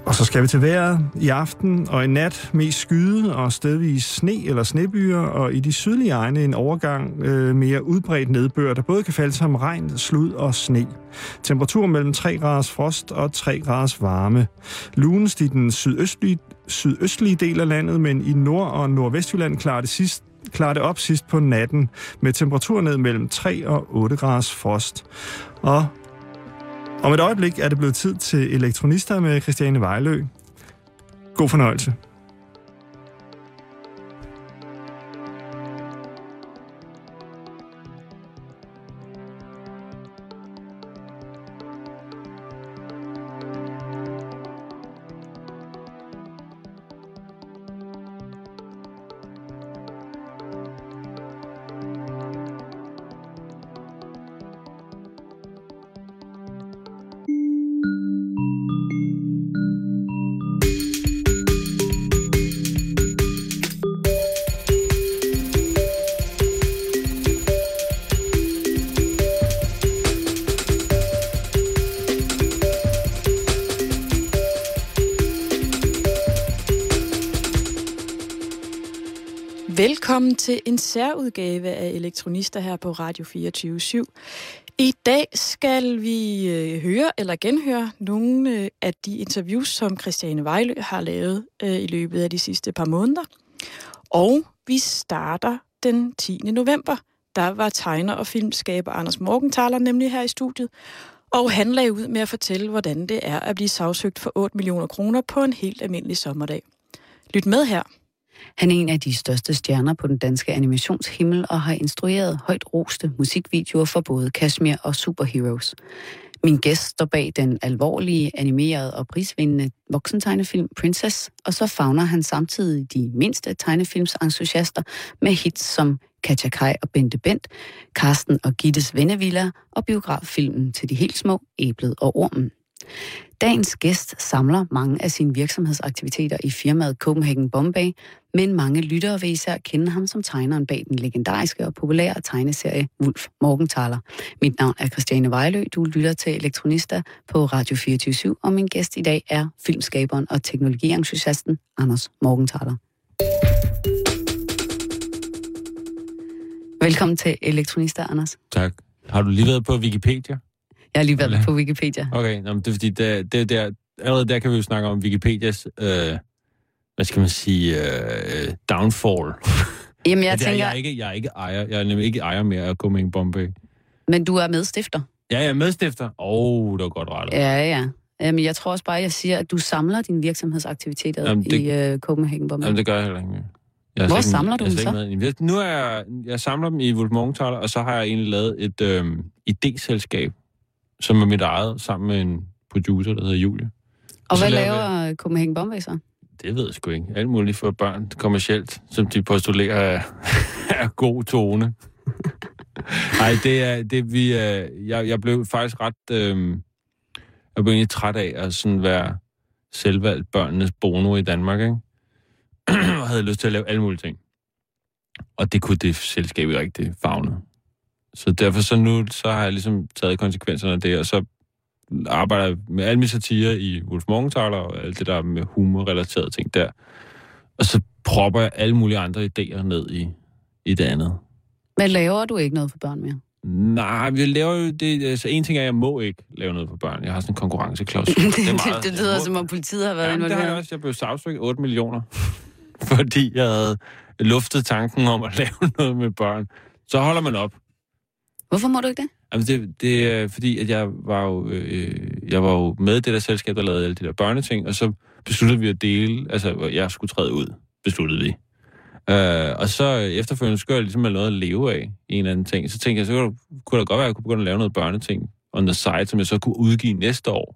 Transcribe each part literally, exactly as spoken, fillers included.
Og så skal vi til vejret. I aften og i nat mest skyde og stedvis sne eller snebyer, og i de sydlige egne en overgang øh, mere udbredt nedbør, der både kan falde som regn, slud og sne. Temperatur mellem tre graders frost og tre graders varme. Lunest i den sydøstlige, sydøstlige del af landet, men i Nord- og Nordvestjylland klarer det sidst klarer det op sidst på natten med temperatur ned mellem tre og otte graders frost. Og om et øjeblik er det blevet tid til Elektronister med Christiane Vejlø. God fornøjelse. Velkommen til en særudgave af Elektronister her på Radio fireogtyve syv. I dag skal vi øh, høre eller genhøre nogle øh, af de interviews, som Christiane Vejlø har lavet øh, i løbet af de sidste par måneder. Og vi starter den tiende november. Der var tegner og filmskaber Anders Morgenthaler nemlig her i studiet. Og han lagde ud med at fortælle, hvordan det er at blive sagsøgt for otte millioner kroner på en helt almindelig sommerdag. Lyt med her. Han er en af de største stjerner på den danske animationshimmel og har instrueret højt roste musikvideoer for både Kashmir og Superheroes. Min gæst står bag den alvorlige, animerede og prisvindende voksentegnefilm Princess, og så favner han samtidig de mindste tegnefilmsentusiaster med hits som Katja Kai og Bente Bent, Karsten og Gittes Vennevilla og biograffilmen til de helt små Æblet og Ormen. Dagens gæst samler mange af sine virksomhedsaktiviteter i firmaet Copenhagen Bombay, men mange lyttere vil især kende ham som tegneren bag den legendariske og populære tegneserie Wulf Morgenthaler. Mit navn er Christiane Vejlø, du lytter til Elektronista på Radio fireogtyve syv, og min gæst i dag er filmskaberen og teknologientusiasten Anders Morgenthaler. Velkommen til Elektronista, Anders. Tak. Har du lige været på Wikipedia? Jeg har lige været på Wikipedia. Okay, nå, det er fordi, det, det der, allerede der kan vi jo snakke om Wikipedias, øh, hvad skal man sige, øh, downfall. Jamen, jeg ja, tænker... Jeg er, ikke, jeg er ikke ejer, jeg er nemlig ikke ejer mere af Copenhagen Bombay. Men du er medstifter? Ja, jeg er medstifter. Åh, oh, det var godt rettet. Ja, ja. Jamen, jeg tror også bare, jeg siger, at du samler dine virksomhedsaktiviteter jamen, det, i uh, Copenhagen Bombay. Jamen, det gør jeg heller ikke mere. Jeg Hvor ikke, samler du dem så? Nu er jeg, jeg samler dem i Wulf Morgenthaler, og så har jeg egentlig lavet et øh, idéselskab, som er mit eget, sammen med en producer, der hedder Julie. Og, og hvad laver jeg... Copenhagen Bombay så? Det ved jeg sgu ikke. Alt muligt for børn kommercielt, som de postulerer er, er god tone. Nej, det er det vi er, jeg jeg blev faktisk ret øh, jeg blev egentlig træt af at sådan være selvvalgt børnenes bono i Danmark, ikke? Og havde lyst til at lave alle mulige ting. Og det kunne det selskab ikke rigtig favne. Så derfor så nu, så har jeg ligesom taget konsekvenserne af det, og så arbejder jeg med alle mine satire i Wulf Morgenthaler, og alt det der med humor-relaterede ting der. Og så propper jeg alle mulige andre idéer ned i, i det andet. Men laver du ikke noget for børn mere? Nej, vi laver jo det. Altså, en ting er, at jeg må ikke lave noget for børn. Jeg har sådan en konkurrenceklausul. det, det, meget, det lyder som om politiet har været involveret. Det har jeg også. Jeg blev sagsøgt otte millioner, fordi jeg havde luftet tanken om at lave noget med børn. Så holder man op. Hvorfor må du ikke det? Jamen det, det er fordi, at jeg var jo, øh, jeg var jo med i det der selskab, der lavede alle de der børneting, og så besluttede vi at dele, altså jeg skulle træde ud, besluttede vi. Øh, og så efterfølgende skulle jeg ligesom have noget at leve af i en eller anden ting. Så tænkte jeg, så kunne det godt være, at jeg kunne begynde at lave noget børneting on the side, som jeg så kunne udgive næste år.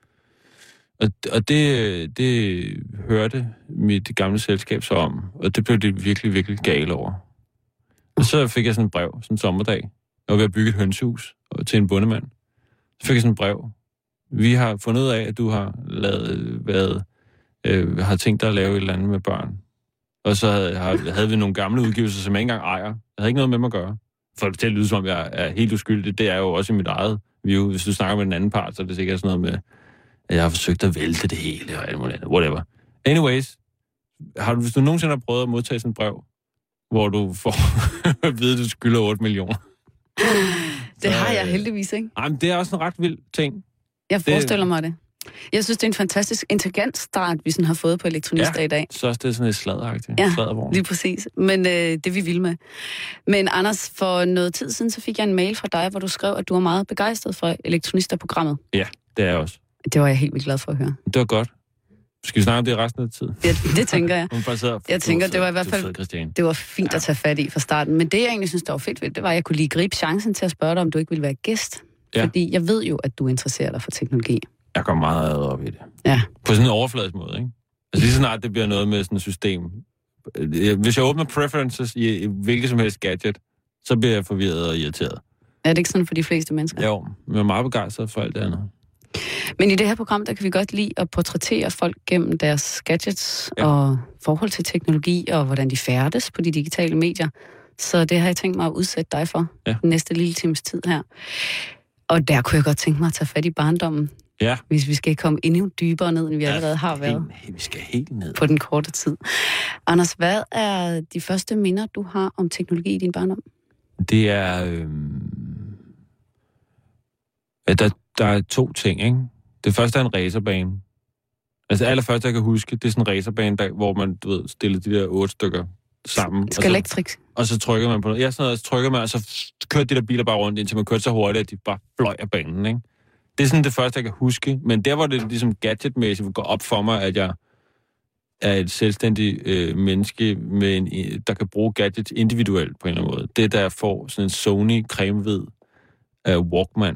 Og, og det, det hørte mit gamle selskab så om, og det blev det virkelig, virkelig gale over. Og så fik jeg sådan et brev, sådan en sommerdag. Jeg var ved at bygge et hønsehus til en bondemand. Så fik jeg sådan et brev. Vi har fundet ud af, at du har lavet, været, øh, har tænkt dig at lave et eller andet med børn. Og så havde, havde vi nogle gamle udgivelser, som jeg ikke engang ejer. Jeg havde ikke noget med mig at gøre. For det lyder som om, jeg er helt uskyldig. Det er jo også i mit eget view. Hvis du snakker med den anden part, så er det sikkert sådan noget med, at jeg har forsøgt at vælte det hele, og alt muligt, whatever. Anyways, har du, hvis du nogensinde har prøvet at modtage sådan et brev, hvor du får at vide, at du skylder otte millioner? Det har jeg heldigvis, ikke? Ej, men det er også en ret vild ting. Jeg forestiller det... mig det. Jeg synes, det er en fantastisk intelligent start, vi sådan har fået på Elektronister ja, i dag. så også det er sådan et sladderagtigt. Ja, sladdervogn. Lige præcis. Men øh, det vi vil med. Men Anders, for noget tid siden, så fik jeg en mail fra dig, hvor du skrev, at du var meget begejstret for Elektronister-programmet. Ja, det er jeg også. Det var jeg helt vildt glad for at høre. Det var godt. Skal vi snakke om det resten af tiden? Ja, det tænker jeg. Sidder, jeg tænker, det var i hvert fald det var fint ja. at tage fat i fra starten. Men det, jeg egentlig synes, der var fedt ved det, var, at jeg kunne lige gribe chancen til at spørge dig, om du ikke ville være gæst. Ja. Fordi jeg ved jo, at du interesserer dig for teknologi. Jeg går meget op i det. Ja. På sådan en overfladisk måde, ikke? Altså lige så snart det bliver noget med sådan et system. Hvis jeg åbner preferences i hvilket som helst gadget, så bliver jeg forvirret og irriteret. Er det ikke sådan for de fleste mennesker? Jo, men jeg er meget begejstret for alt det andet. Men i det her program, der kan vi godt lide at portrættere folk gennem deres gadgets ja. og forhold til teknologi, og hvordan de færdes på de digitale medier. Så det har jeg tænkt mig at udsætte dig for ja. den næste lille times tid her. Og der kunne jeg godt tænke mig at tage fat i barndommen. Ja. Hvis vi skal komme endnu dybere ned, end vi ja, allerede har været. Helt, vi skal helt ned. På den korte tid. Anders, hvad er de første minder, du har om teknologi i din barndom? Det er... Øh... Ja, der, der er to ting, ikke? Det første er en racerbane. Altså det allerførste, jeg kan huske, det er sådan en racerbane, der, hvor man, du ved, stiller de der otte stykker sammen. Skelektrik. Og, og så trykker man på noget. Ja, sådan noget, så trykker man, og så kører de der biler bare rundt, indtil man kører så hurtigt, at de bare fløj af banen, ikke? Det er sådan det første, jeg kan huske. Men der, hvor det ligesom gadgetmæssigt går op for mig, at jeg er et selvstændigt øh, menneske, med en, der kan bruge gadgets individuelt på en eller anden måde. Det, der får sådan en Sony cremehvid øh, Walkman.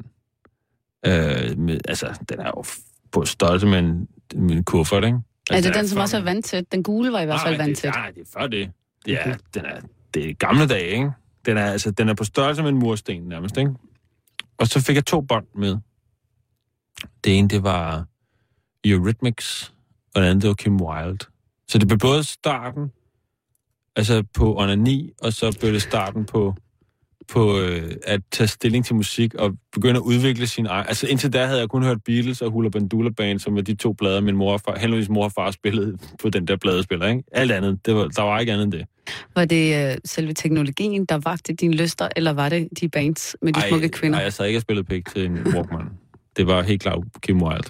Øh, med, altså, den er jo på størrelse med en, med en kuffert, ikke? Altså, er det den, som også er vandtæt? Den gule var i hvert fald vandtæt. Nej, det er før det. Det er, okay. den er, det er gamle dage, ikke? Den er, altså, den er på størrelse med en mursten nærmest, ikke? Og så fik jeg to bånd med. Det ene, det var Eurythmics, og det andet, det var Kim Wilde. Så det blev både starten, altså på onani, og så blev det starten på, på øh, at tage stilling til musik, og begynde at udvikle sin egen... Altså indtil da havde jeg kun hørt Beatles og Hula Bandula Band, som var de to plader, min mor og far, henholdsvis mor og far spillede på den der pladespiller, ikke? Alt andet, det var, der var ikke andet end det. Var det øh, selve teknologien, der vagte dine lyster, eller var det de bands med de ej, smukke kvinder? Nej, jeg sad ikke og spillede pik til en Walkman. Det var helt klart Kim Wilde.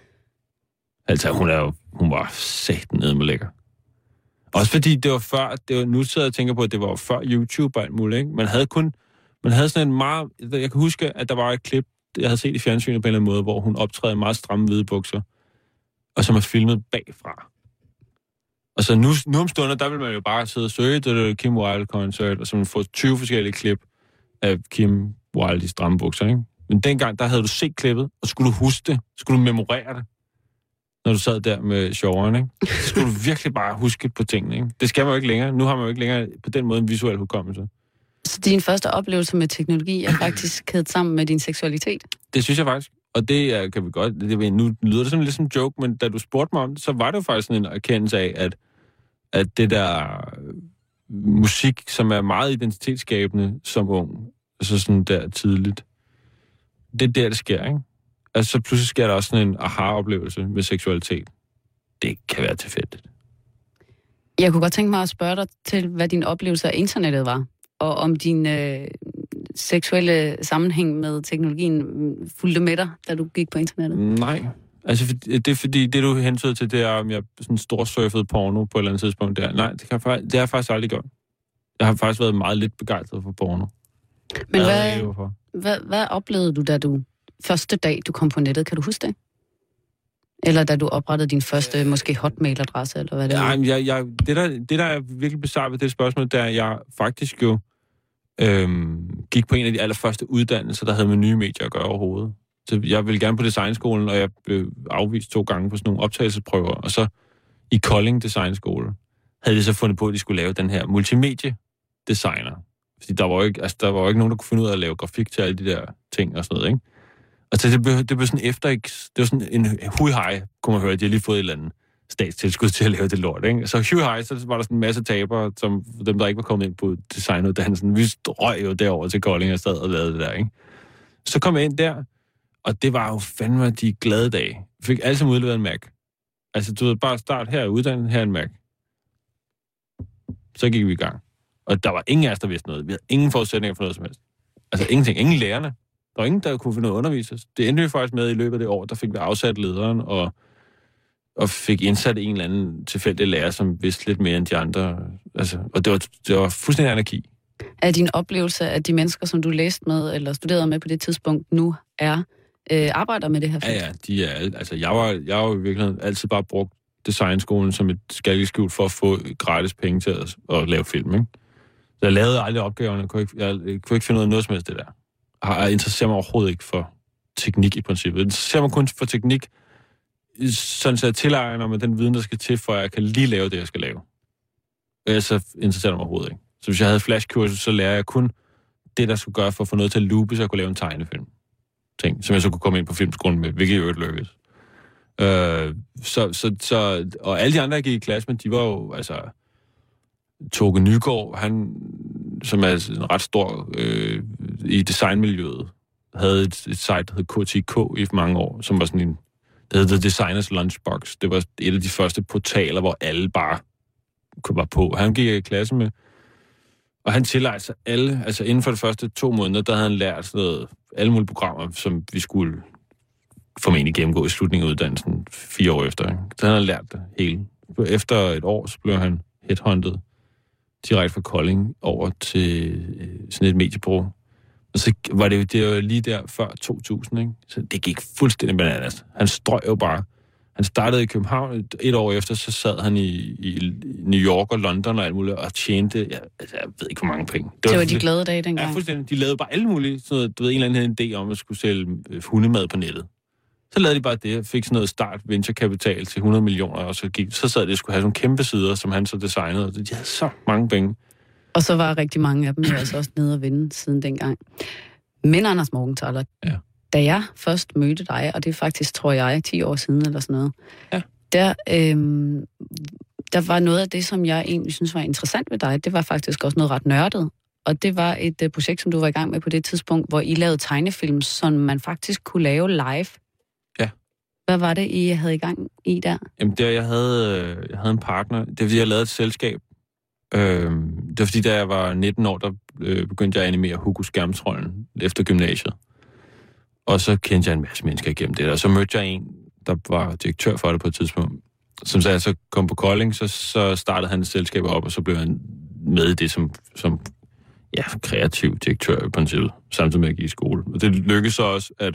Altså, hun er jo, hun var satan nede med lækker. Også fordi det var før, det var, nu sidder jeg og tænker på, at det var før YouTube og alt muligt, ikke? Man havde kun, man havde sådan en meget, jeg kan huske, at der var et klip, jeg havde set i fjernsynet på en eller anden måde, hvor hun optræder i meget stramme hvide bukser, og som er filmet bagfra. Og så nu, nu om stunder, der vil man jo bare sidde og søge det der Kim Wilde-koncert, og så man får tyve forskellige klip af Kim Wilde i stramme bukser, ikke? Men dengang, der havde du set klippet, og skulle du huske det, skulle du memorere det, når du sad der med sjoveren, ikke? Så skulle du virkelig bare huske på tingene, ikke? Det skal man jo ikke længere. Nu har man jo ikke længere på den måde en visuel hukommelse. Så din første oplevelse med teknologi er faktisk kædet sammen med din seksualitet? Det synes jeg faktisk. Og det er, kan vi godt... Det, nu lyder det sådan lidt som en joke, men da du spurgte mig om det, så var det jo faktisk sådan en erkendelse af, at, at det der musik, som er meget identitetsskabende som ung, så sådan der tidligt, det er der, det sker, ikke? Altså, så pludselig sker der også sådan en aha-oplevelse med seksualitet. Det kan være tilfældigt. Jeg kunne godt tænke mig at spørge dig til, hvad din oplevelse af internettet var, og om din øh, seksuelle sammenhæng med teknologien fulgte med dig, da du gik på internettet. Nej. Altså, det er fordi, det du hentyder til, det er, om jeg sådan storsurfede porno på et eller andet tidspunkt der. Nej, det, kan jeg, det har jeg faktisk aldrig gjort. Jeg har faktisk været meget lidt begejstret for porno. Men hvad, hvad, hvad oplevede du, da du første dag, du kom på nettet? Kan du huske det? Eller da du oprettede din første, måske hotmail-adresse, eller hvad det er? Nej, jeg, jeg, det, der, det, der er virkelig bizarrt ved det spørgsmål, der jeg faktisk jo øhm, gik på en af de allerførste uddannelser, der havde med nye medier at gøre overhovedet. Så jeg ville gerne på designskolen, og jeg blev afvist to gange på sådan nogle optagelsesprøver. Og så i Kolding Designskole havde de så fundet på, at de skulle lave den her multimedie-designer. Fordi der var jo ikke, altså, der var jo ikke nogen, der kunne finde ud af at lave grafik til alle de der ting og sådan noget, ikke? Og så det blev, det blev sådan efter, ikke? Det var sådan en hui-hej, kunne man høre, at de havde lige fået et eller andet statstilskud til at lave det lort, ikke? Så hui-hej, så var der sådan en masse tabere, som dem, der ikke var kommet ind på designuddannelsen. Vi strøg jo derover til Kolding og sad og lavede det der, ikke? Så kom jeg ind der, og det var jo fandme de glade dage. fik alle sammen udleveret en Mac. Altså, du ved, bare start her, uddannet her en Mac. Så gik vi i gang. Og der var ingen af os, der vidste noget. Vi havde ingen forudsætninger for noget som helst. Altså, ingenting. Ingen lærerne. Der var ingen, der kunne finde noget undervises. Det endte vi faktisk med i løbet af det år. Der fik vi afsat lederen, og, og fik indsat en eller anden tilfældig lærer, som vidste lidt mere end de andre. Altså, og det var, det var fuldstændig anarki. Er din oplevelse, at de mennesker, som du læste med, eller studerede med på det tidspunkt, nu er øh, arbejder med det her felt? Ja, ja, de er altså, jeg var, jeg var i virkeligheden altid bare brugt designskolen som et skalkeskjul for at få gratis penge til at, at lave film, ikke? Så jeg lavede aldrig opgaverne, jeg kunne ikke, jeg, jeg kunne ikke finde ud af noget som helst det der. Jeg interesserer mig overhovedet ikke for teknik i princippet. Jeg interesserer mig kun for teknik, sådan så jeg tilegner mig den viden, der skal til, for at jeg kan lige lave det, jeg skal lave. Ellers så interesserer jeg mig overhovedet ikke. Så hvis jeg havde flashkursus, så lærer jeg kun det, der skulle gøre for at få noget til at loope, så jeg kunne lave en tegnefilm. Ting, som jeg så kunne komme ind på filmskolen med, hvilket i øvrigt lykkedes. Øh, så, så, så, og alle de andre, jeg gik i klasse med, de var jo, altså, Toge Nygaard, han, som er en ret stor øh, i designmiljøet, havde et, et site, der hed K T K i mange år, som var sådan en, der hed The Designers Lunchbox. Det var et af de første portaler, hvor alle bare var på. Han gik i klasse med, og han tillagde sig alle, altså inden for de første to måneder, der havde han lært sådan noget, alle mulige programmer, som vi skulle formentlig gennemgå i slutningen af uddannelsen fire år efter. Ikke? Så han havde lært det hele. Efter et år, så blev han headhunted direkte fra Kolding over til sådan et mediebureau. Og så var det jo, det var lige der før to tusind, ikke? Så det gik fuldstændig bananas. Han strøg jo bare. Han startede i København et, et år efter, så sad han i, i New York og London og alt muligt, og tjente, jeg, altså, jeg ved ikke, hvor mange penge. Det var, det var de glade dage dengang. Ja, fuldstændig. De lavede bare alle mulige, sådan noget, du ved, en eller anden idé om at skulle sælge hundemad på nettet. Så lavede de bare det, fik sådan noget start venturekapital til hundrede millioner, og så, gik, så sad de og skulle have sådan kæmpe sider, som han så designede, og de havde så mange penge. Og så var rigtig mange af dem jo altså også nede at vinde siden dengang. Men Anders Morgenthaler, ja. Da jeg først mødte dig, og det er faktisk, tror jeg, ti år siden eller sådan noget, ja. der, øhm, der var noget af det, som jeg egentlig synes var interessant ved dig, det var faktisk også noget ret nørdet. Og det var et uh, projekt, som du var i gang med på det tidspunkt, hvor I lavede tegnefilm, som man faktisk kunne lave live. Ja. Hvad var det, I havde i gang i der? Jamen, der jeg havde, jeg havde en partner. Det var, fordi jeg lavede et selskab. Øhm, det var, fordi da jeg var nitten år, der øh, begyndte jeg at animere Hugo Skærmtrollen efter gymnasiet. Og så kendte jeg en masse mennesker igennem det. Og så mødte jeg en, der var direktør for det på et tidspunkt. Som sagde, så kom på Kolding, så, så startede han et selskab op, og så blev han med i det som, som ja, kreativ direktør i princippet, samtidig med at give i skole. Og det lykkedes så også, at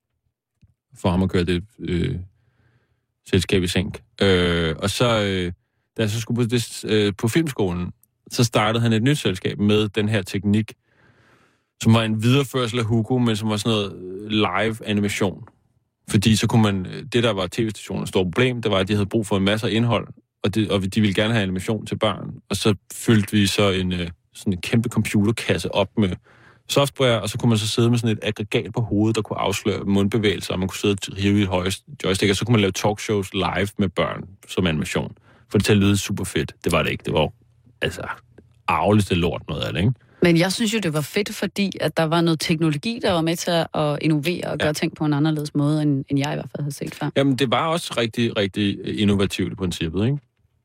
for ham at køre det øh, selskab i sænk. Øh, og så, øh, da jeg så skulle på, det, øh, på filmskolen, så startede han et nyt selskab med den her teknik, som var en videreførsel af Hugo, men som var sådan noget live animation. Fordi så kunne man, det der var tv-stationens store problem, det var, at de havde brug for en masse indhold, og, det, og de ville gerne have animation til børn. Og så fyldte vi så en, sådan en kæmpe computerkasse op med software, og så kunne man så sidde med sådan et aggregat på hovedet, der kunne afsløre mundbevægelser, og man kunne sidde og hive i et højst joystick, og så kunne man lave talkshows live med børn som animation. For det til at lyde super fedt. Det var det ikke. Det var altså arveligste lort noget af det, ikke? Men jeg synes jo, det var fedt, fordi at der var noget teknologi, der var med til at innovere og gøre ja. ting på en anderledes måde, end, end jeg i hvert fald havde set før. Jamen, det var også rigtig, rigtig innovativt i princippet, ikke?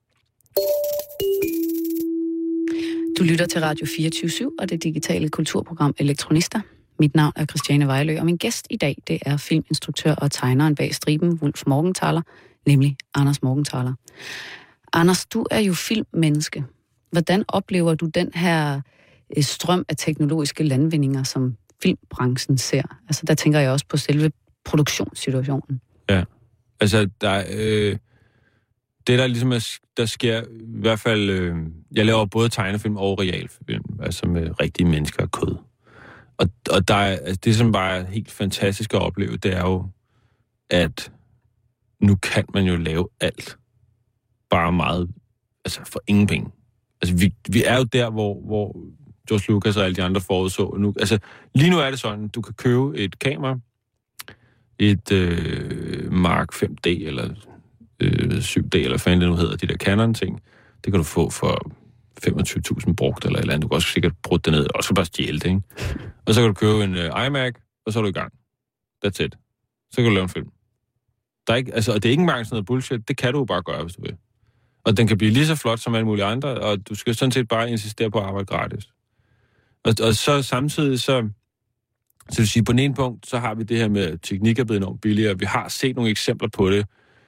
Du lytter til Radio fireogtyve syv og det digitale kulturprogram Elektronista. Mit navn er Christiane Vejlø, og min gæst i dag, det er filminstruktør og tegneren bag striben Wulf Morgenthaler, nemlig Anders Morgenthaler. Anders, du er jo filmmenneske. Hvordan oplever du den her strøm af teknologiske landvindinger, som filmbranchen ser? Altså, der tænker jeg også på selve produktionssituationen. Ja, altså, der, øh, det der ligesom er, der sker, i hvert fald, øh, jeg laver både tegnefilm og realfilm, altså med rigtige mennesker og kød. Og, og der er, altså, det, som bare er helt fantastisk at opleve, det er jo, at nu kan man jo lave alt. Bare meget, altså for ingen penge. Altså, vi, vi er jo der, hvor, hvor George Lucas og alle de andre forudså. Nu, altså, lige nu er det sådan, du kan købe et kamera, et øh, Mark fem D, eller øh, syv D, eller hvad fanden det nu hedder, de der Canon-ting. Det kan du få for femogtyve tusind brugt, eller et eller andet. Du kan også sikkert bruge det ned, og så bare stjæle det, ikke? Og så kan du købe en øh, iMac, og så er du i gang. That's it. Så kan du lave en film. Der er ikke, altså, og det er ikke engang sådan noget bullshit. Det kan du jo bare gøre, hvis du vil. Og den kan blive lige så flot som alle mulige andre, og du skal sådan set bare insistere på at arbejde gratis. Og, og så samtidig, så, så vil sige, på den ene punkt, så har vi det her med, at teknik er blevet enormt billigere. Vi har set nogle eksempler på det,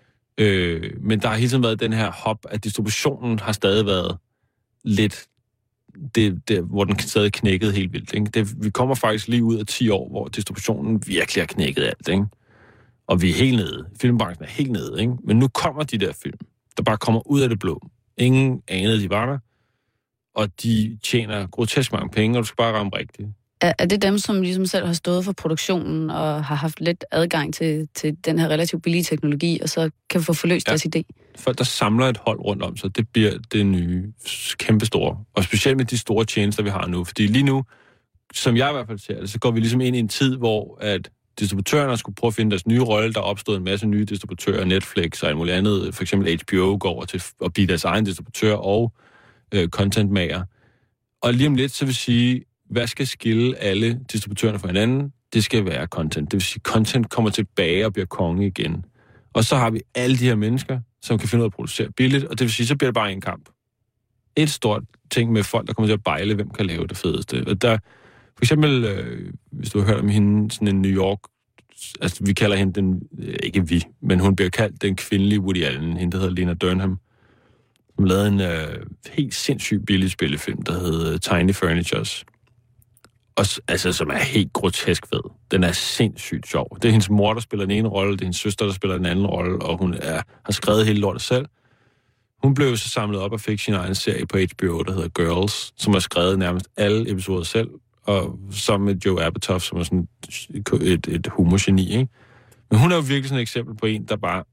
øh, men der har hele tiden været den her hop, at distributionen har stadig været lidt, det, det, hvor den stadig knækkede helt vildt. Ikke? Det, vi kommer faktisk lige ud af ti år, hvor distributionen virkelig har knækket alt, ikke? Og vi er helt nede. Filmbranchen er helt nede, ikke? Men nu kommer de der film, der bare kommer ud af det blå. Ingen anede, de var der, og de tjener grotesk mange penge, og du skal bare ramme rigtigt. Er, er det dem, som ligesom selv har stået for produktionen og har haft lidt adgang til, til den her relativt billige teknologi, og så kan få forløst ja. deres idé? Folk, der samler et hold rundt om sig, det bliver det nye kæmpestore. Og specielt med de store tjenester, vi har nu. Fordi lige nu, som jeg i hvert fald ser det, så går vi ligesom ind i en tid, hvor at distributørerne skulle prøve at finde deres nye rolle. Der er opstået en masse nye distributører, Netflix og alt muligt andet. For eksempel H B O går over til at blive deres egen distributør og øh, contentmager. Og lige om lidt, så vil sige, hvad skal skille alle distributørerne fra hinanden? Det skal være content. Det vil sige, content kommer tilbage og bliver konge igen. Og så har vi alle de her mennesker, som kan finde ud af at producere billigt, og det vil sige, så bliver det bare en kamp. Et stort ting med folk, der kommer til at bejle, hvem kan lave det fedeste. Og der, for eksempel, øh, hvis du har hørt om hende, sådan en New York, altså vi kalder hende den, ikke vi, men hun bliver kaldt den kvindelige Woody Allen, hende der hedder Lena Dunham, som lavede en øh, helt sindssygt billig spillefilm, der hedder Tiny Furnitures. Og, altså, som er helt grotesk fed. Den er sindssygt sjov. Det er hendes mor, der spiller den ene rolle, det er hendes søster, der spiller den anden rolle, og hun er, har skrevet hele lortet selv. Hun blev så samlet op og fik sin egen serie på H B O, der hedder Girls, som har skrevet nærmest alle episoder selv, og sammen med Joe Apatow, som er sådan et, et humorgeni, ikke? Men hun er jo virkelig sådan et eksempel på en, der bare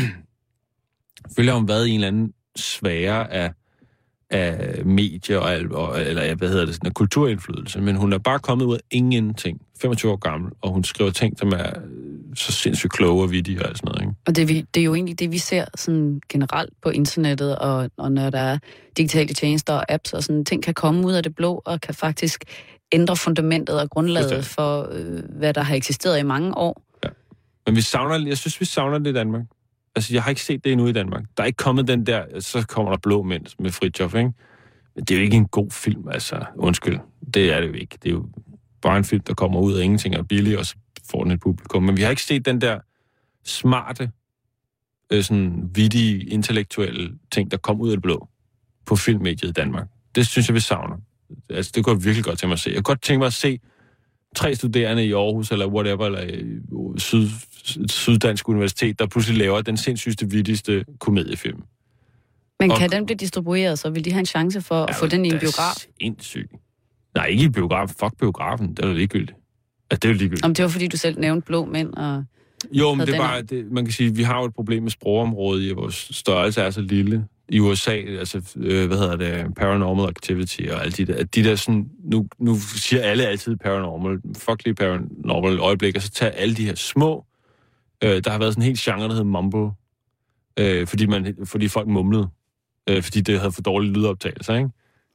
følger om hvad i en eller anden sfære af af medier og, og eller hvad hedder det, sådan en kulturindflydelse, men hun er bare kommet ud af ingenting. femogtyve år gammel, og hun skriver ting, som er så sindssygt kloge og vittige og alt sådan noget, ikke? Og det, vi, det er jo egentlig det, vi ser sådan generelt på internettet, og, og når der er digitale tjenester og apps og sådan ting, kan komme ud af det blå, og kan faktisk ændre fundamentet og grundlaget for, øh, hvad der har eksisteret i mange år. Ja. Men vi savner, jeg synes, vi savner det i Danmark. Altså, jeg har ikke set det endnu i Danmark. Der er ikke kommet den der, så kommer der Blå Mænd med Fridtjof, ikke? Men det er jo ikke en god film, altså. Undskyld. Det er det jo ikke. Det er jo bare en film, der kommer ud af ingenting og er billig, og så får den et publikum. Men vi har ikke set den der smarte, øh, sådan vittige, intellektuelle ting, der kom ud af det blå på filmmediet i Danmark. Det synes jeg, vi savner. Altså, det kunne jeg virkelig godt tænke mig at se. Jeg kunne godt tænke mig at se tre studerende i Aarhus, eller whatever, eller i Syd, Syddansk Universitet, der pludselig laver den sindssygste, vittigste komediefilm. Men og, kan den blive distribueret, så vil de have en chance for at få den i en biograf? Sindssygt. Nej, ikke i biografen. Fuck biografen. Det er jo ligegyldigt. Altså, det er jo ligegyldigt. Om det var, fordi du selv nævnte Blå Mænd og... Jo, men det er bare, det, man kan sige, vi har jo et problem med sprogområdet i, vores størrelse er så lille. I U S A, altså, øh, hvad hedder det, Paranormal Activity og alt de der, de der sådan, nu, nu siger alle altid paranormal, fuck lige paranormal øjeblik, og så tager alle de her små, øh, der har været sådan en helt genre, der hedder mumble, øh, fordi, man, fordi folk mumlede, øh, fordi det havde for dårlige lydoptagelser, ikke?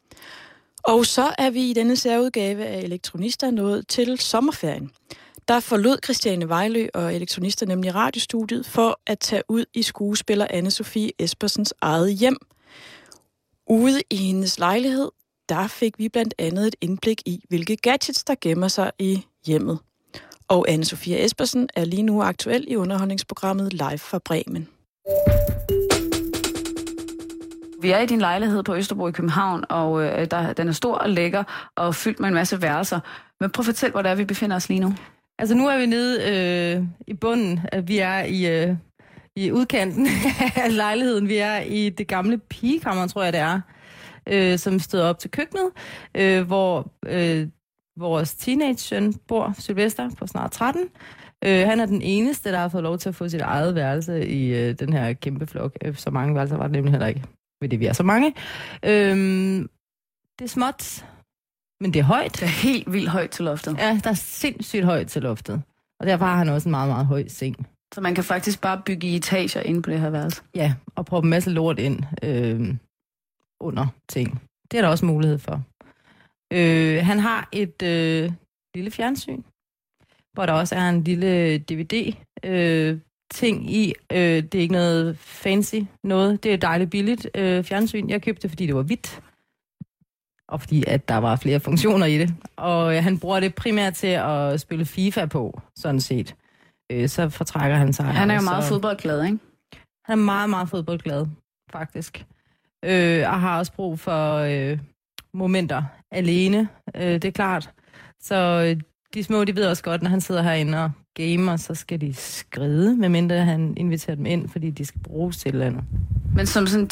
Og så er vi i denne særudgave af Elektronister nået til sommerferien. Der forlod Christiane Vejlø og Elektronister nemlig radiostudiet for at tage ud i skuespiller Anne-Sophie Espersens eget hjem. Ude i hendes lejlighed, der fik vi blandt andet et indblik i, hvilke gadgets der gemmer sig i hjemmet. Og Anne-Sophie Espersen er lige nu aktuel i underholdningsprogrammet Live fra Bremen. Vi er i din lejlighed på Østerbro i København, og øh, der, den er stor og lækker og fyldt med en masse værelser. Men prøv at fortæl, hvor det er, vi befinder os lige nu. Altså nu er vi nede øh, i bunden. Vi er i, øh, i udkanten af lejligheden. Vi er i det gamle pigekammer, tror jeg det er, øh, som stod op til køkkenet, øh, hvor øh, vores teenage-søn bor, Sylvester, på snart tretten. Øh, han er den eneste, der har fået lov til at få sit eget værelse i øh, den her kæmpe flok. Så mange værelser var det nemlig heller ikke, ved det vi er så mange. Øh, det er småt. Men det er højt. Det er helt vildt højt til loftet. Ja, der er sindssygt højt til loftet. Og derfor har han også en meget, meget høj seng. Så man kan faktisk bare bygge i etager inde på det her værelse? Ja, og proppe en masse lort ind øh, under ting. Det er der også mulighed for. Øh, han har et øh, lille fjernsyn, hvor der også er en lille D V D, øh, ting i. Øh, det er ikke noget fancy noget. Det er dejligt billigt øh, fjernsyn. Jeg købte det, fordi det var hvidt. Og fordi at der var flere funktioner i det. Og øh, han bruger det primært til at spille FIFA på, sådan set. Øh, så fortrækker han sig. Han er jo meget så... fodboldglad, ikke? Han er meget, meget fodboldglad, faktisk. Øh, og har også brug for øh, momenter alene, øh, det er klart. Så øh, de små, de ved også godt, når han sidder herinde og gamer, så skal de skride, medmindre han inviterer dem ind, fordi de skal bruges til et eller andet. Men som sådan en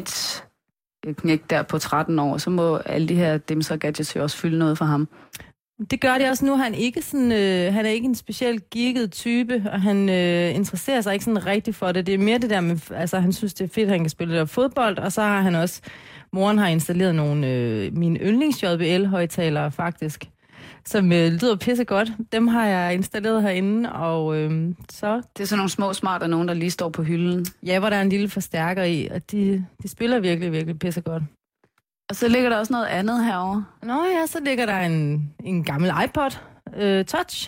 teenage-knæk der på tretten år, så må alle de her dimser og gadgets jo også fylde noget for ham. Det gør det også nu. Han er ikke sådan, øh, han er ikke en specielt geeket type, og han øh, interesserer sig ikke sådan rigtig for det. Det er mere det der med, altså han synes, det er fedt, at han kan spille der fodbold, og så har han også, moren har installeret nogle, øh, mine yndlings J B L-højtalere faktisk, som øh, lyder pisse godt. Dem har jeg installeret herinde, og øh, så... Det er sådan nogle små smarte nogen, der lige står på hylden. Ja, hvor der er en lille forstærker i, og de, de spiller virkelig, virkelig pisse godt. Og så ligger der også noget andet herovre. Nå ja, så ligger der en, en gammel iPod øh, Touch,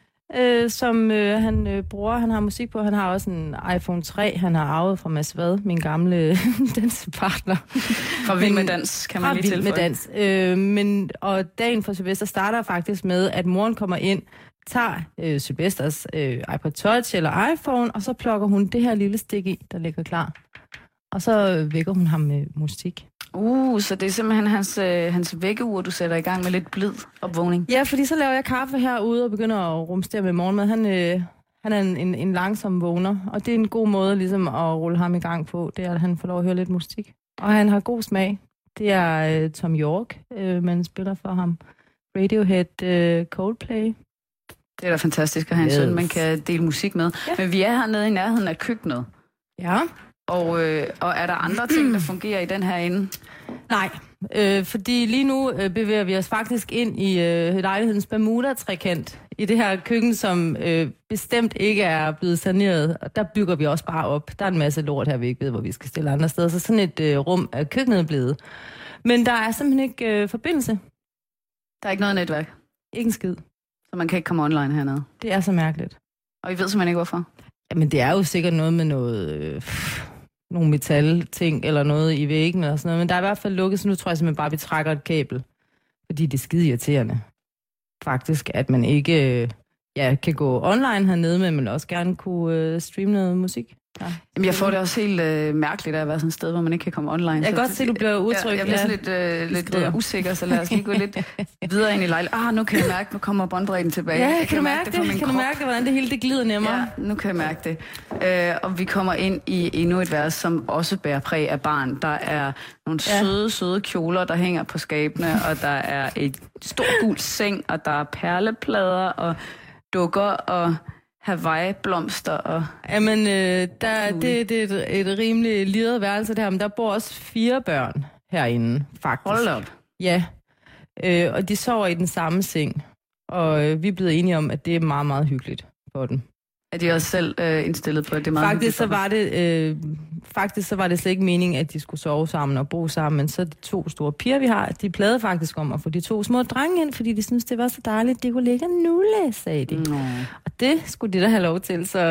øh, som øh, han øh, bruger. Han har musik på. Han har også en iPhone tre, han har arvet fra Mads Vad, min gamle dansepartner. Fra Vild med Dans, kan man lige tilføje. Fra Vild med Dans. Øh, men, og dagen for Sylvester starter faktisk med, at moren kommer ind, tager øh, Sylvesters øh, iPod Touch eller iPhone, og så plukker hun det her lille stik i, der ligger klar. Og så vækker hun ham med musik. Uh, så det er simpelthen hans, øh, hans vækkeur, du sætter i gang med lidt blid opvågning. Ja, fordi så laver jeg kaffe herude og begynder at rumstere med morgenmad. Han, øh, han er en, en, en langsom vågner, og det er en god måde ligesom at rulle ham i gang på. Det er, at han får lov at høre lidt musik. Og han har god smag. Det er øh, Tom York, øh, man spiller for ham. Radiohead, øh, Coldplay. Det er da fantastisk at have en yes. søn, man kan dele musik med. Ja. Men vi er hernede i nærheden af køkkenet. Ja. Og, øh, og er der andre ting, der fungerer i den her ende? Nej, øh, fordi lige nu øh, bevæger vi os faktisk ind i øh, lejlighedens Bermuda-trekant. I det her køkken, som øh, bestemt ikke er blevet saneret. Og der bygger vi også bare op. Der er en masse lort her, vi ikke ved, hvor vi skal stille andre steder. Så sådan et øh, rum er køkkenet blevet. Men der er simpelthen ikke øh, forbindelse. Der er ikke noget netværk? Ikke en skid. Så man kan ikke komme online hernede? Det er så mærkeligt. Og I ved simpelthen ikke, hvorfor? Jamen, det er jo sikkert noget med noget... Øh, nogle metalting eller noget i væggen eller sådan noget, men der er i hvert fald lukket, så nu tror jeg simpelthen bare, at vi trækker et kabel, fordi det er skide irriterende. Faktisk, at man ikke ja, kan gå online hernede, men man også gerne kunne øh, streame noget musik. Ja. Jamen, jeg får det også helt øh, mærkeligt af at være sådan et sted, hvor man ikke kan komme online. Jeg kan godt se, at du bliver udtrykt. Jeg, jeg bliver sådan lidt, øh, lidt øh, usikker, så lad os lige gå lidt videre ind i lejligheden. Ah, nu kan jeg mærke, nu kommer båndbredden tilbage. Ja, jeg kan, kan du mærke det? det kan du mærke det, hvordan det hele det glider nemmere? Ja, nu kan jeg mærke det. Øh, og vi kommer ind i endnu et vers, som også bærer præg af barn. Der er nogle ja. søde, søde kjoler, der hænger på skabene, og der er et stort gul seng, og der er perleplader, og dukker, og Hawaii-blomster og... Jamen, øh, der, det, det er et, et rimelig lidet værelse der, men der bor også fire børn herinde, faktisk. Hold op. Ja, øh, og de sover i den samme seng, og øh, vi er blevet enige om, at det er meget, meget hyggeligt for dem. Er de også selv øh, indstillet på, at det er meget faktisk så var det, øh, faktisk så var det slet ikke meningen, at de skulle sove sammen og bo sammen, men så de to store piger, vi har, de plagede faktisk om at få de to små drenge ind, fordi de syntes, det var så dejligt, de kunne ligge og nulle, sagde de. Mm. Og det skulle de da have lov til, så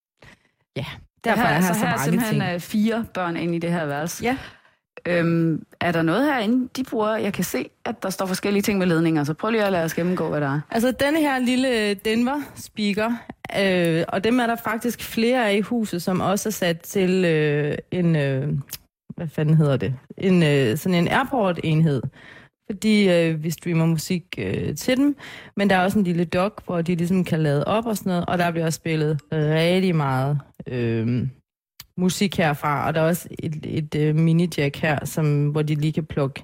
ja, derfor her, er så her så, så her mange simpelthen ting. fire børn inde i det her værelse. Ja. Øhm, er der noget herinde, de bruger? Jeg kan se, at der står forskellige ting med ledninger, så prøv lige at lade os gennemgå, hvad der er. Altså, denne her lille Denver-speaker, øh, og dem er der faktisk flere af i huset, som også er sat til øh, en, øh, hvad fanden hedder det? En, øh, sådan en airport-enhed, fordi øh, vi streamer musik øh, til dem, men der er også en lille dock, hvor de ligesom kan lade op og sådan noget, og der bliver også spillet rigtig meget øh, musik herfra, og der er også et, et, et uh, mini-jack her, som, hvor de lige kan plukke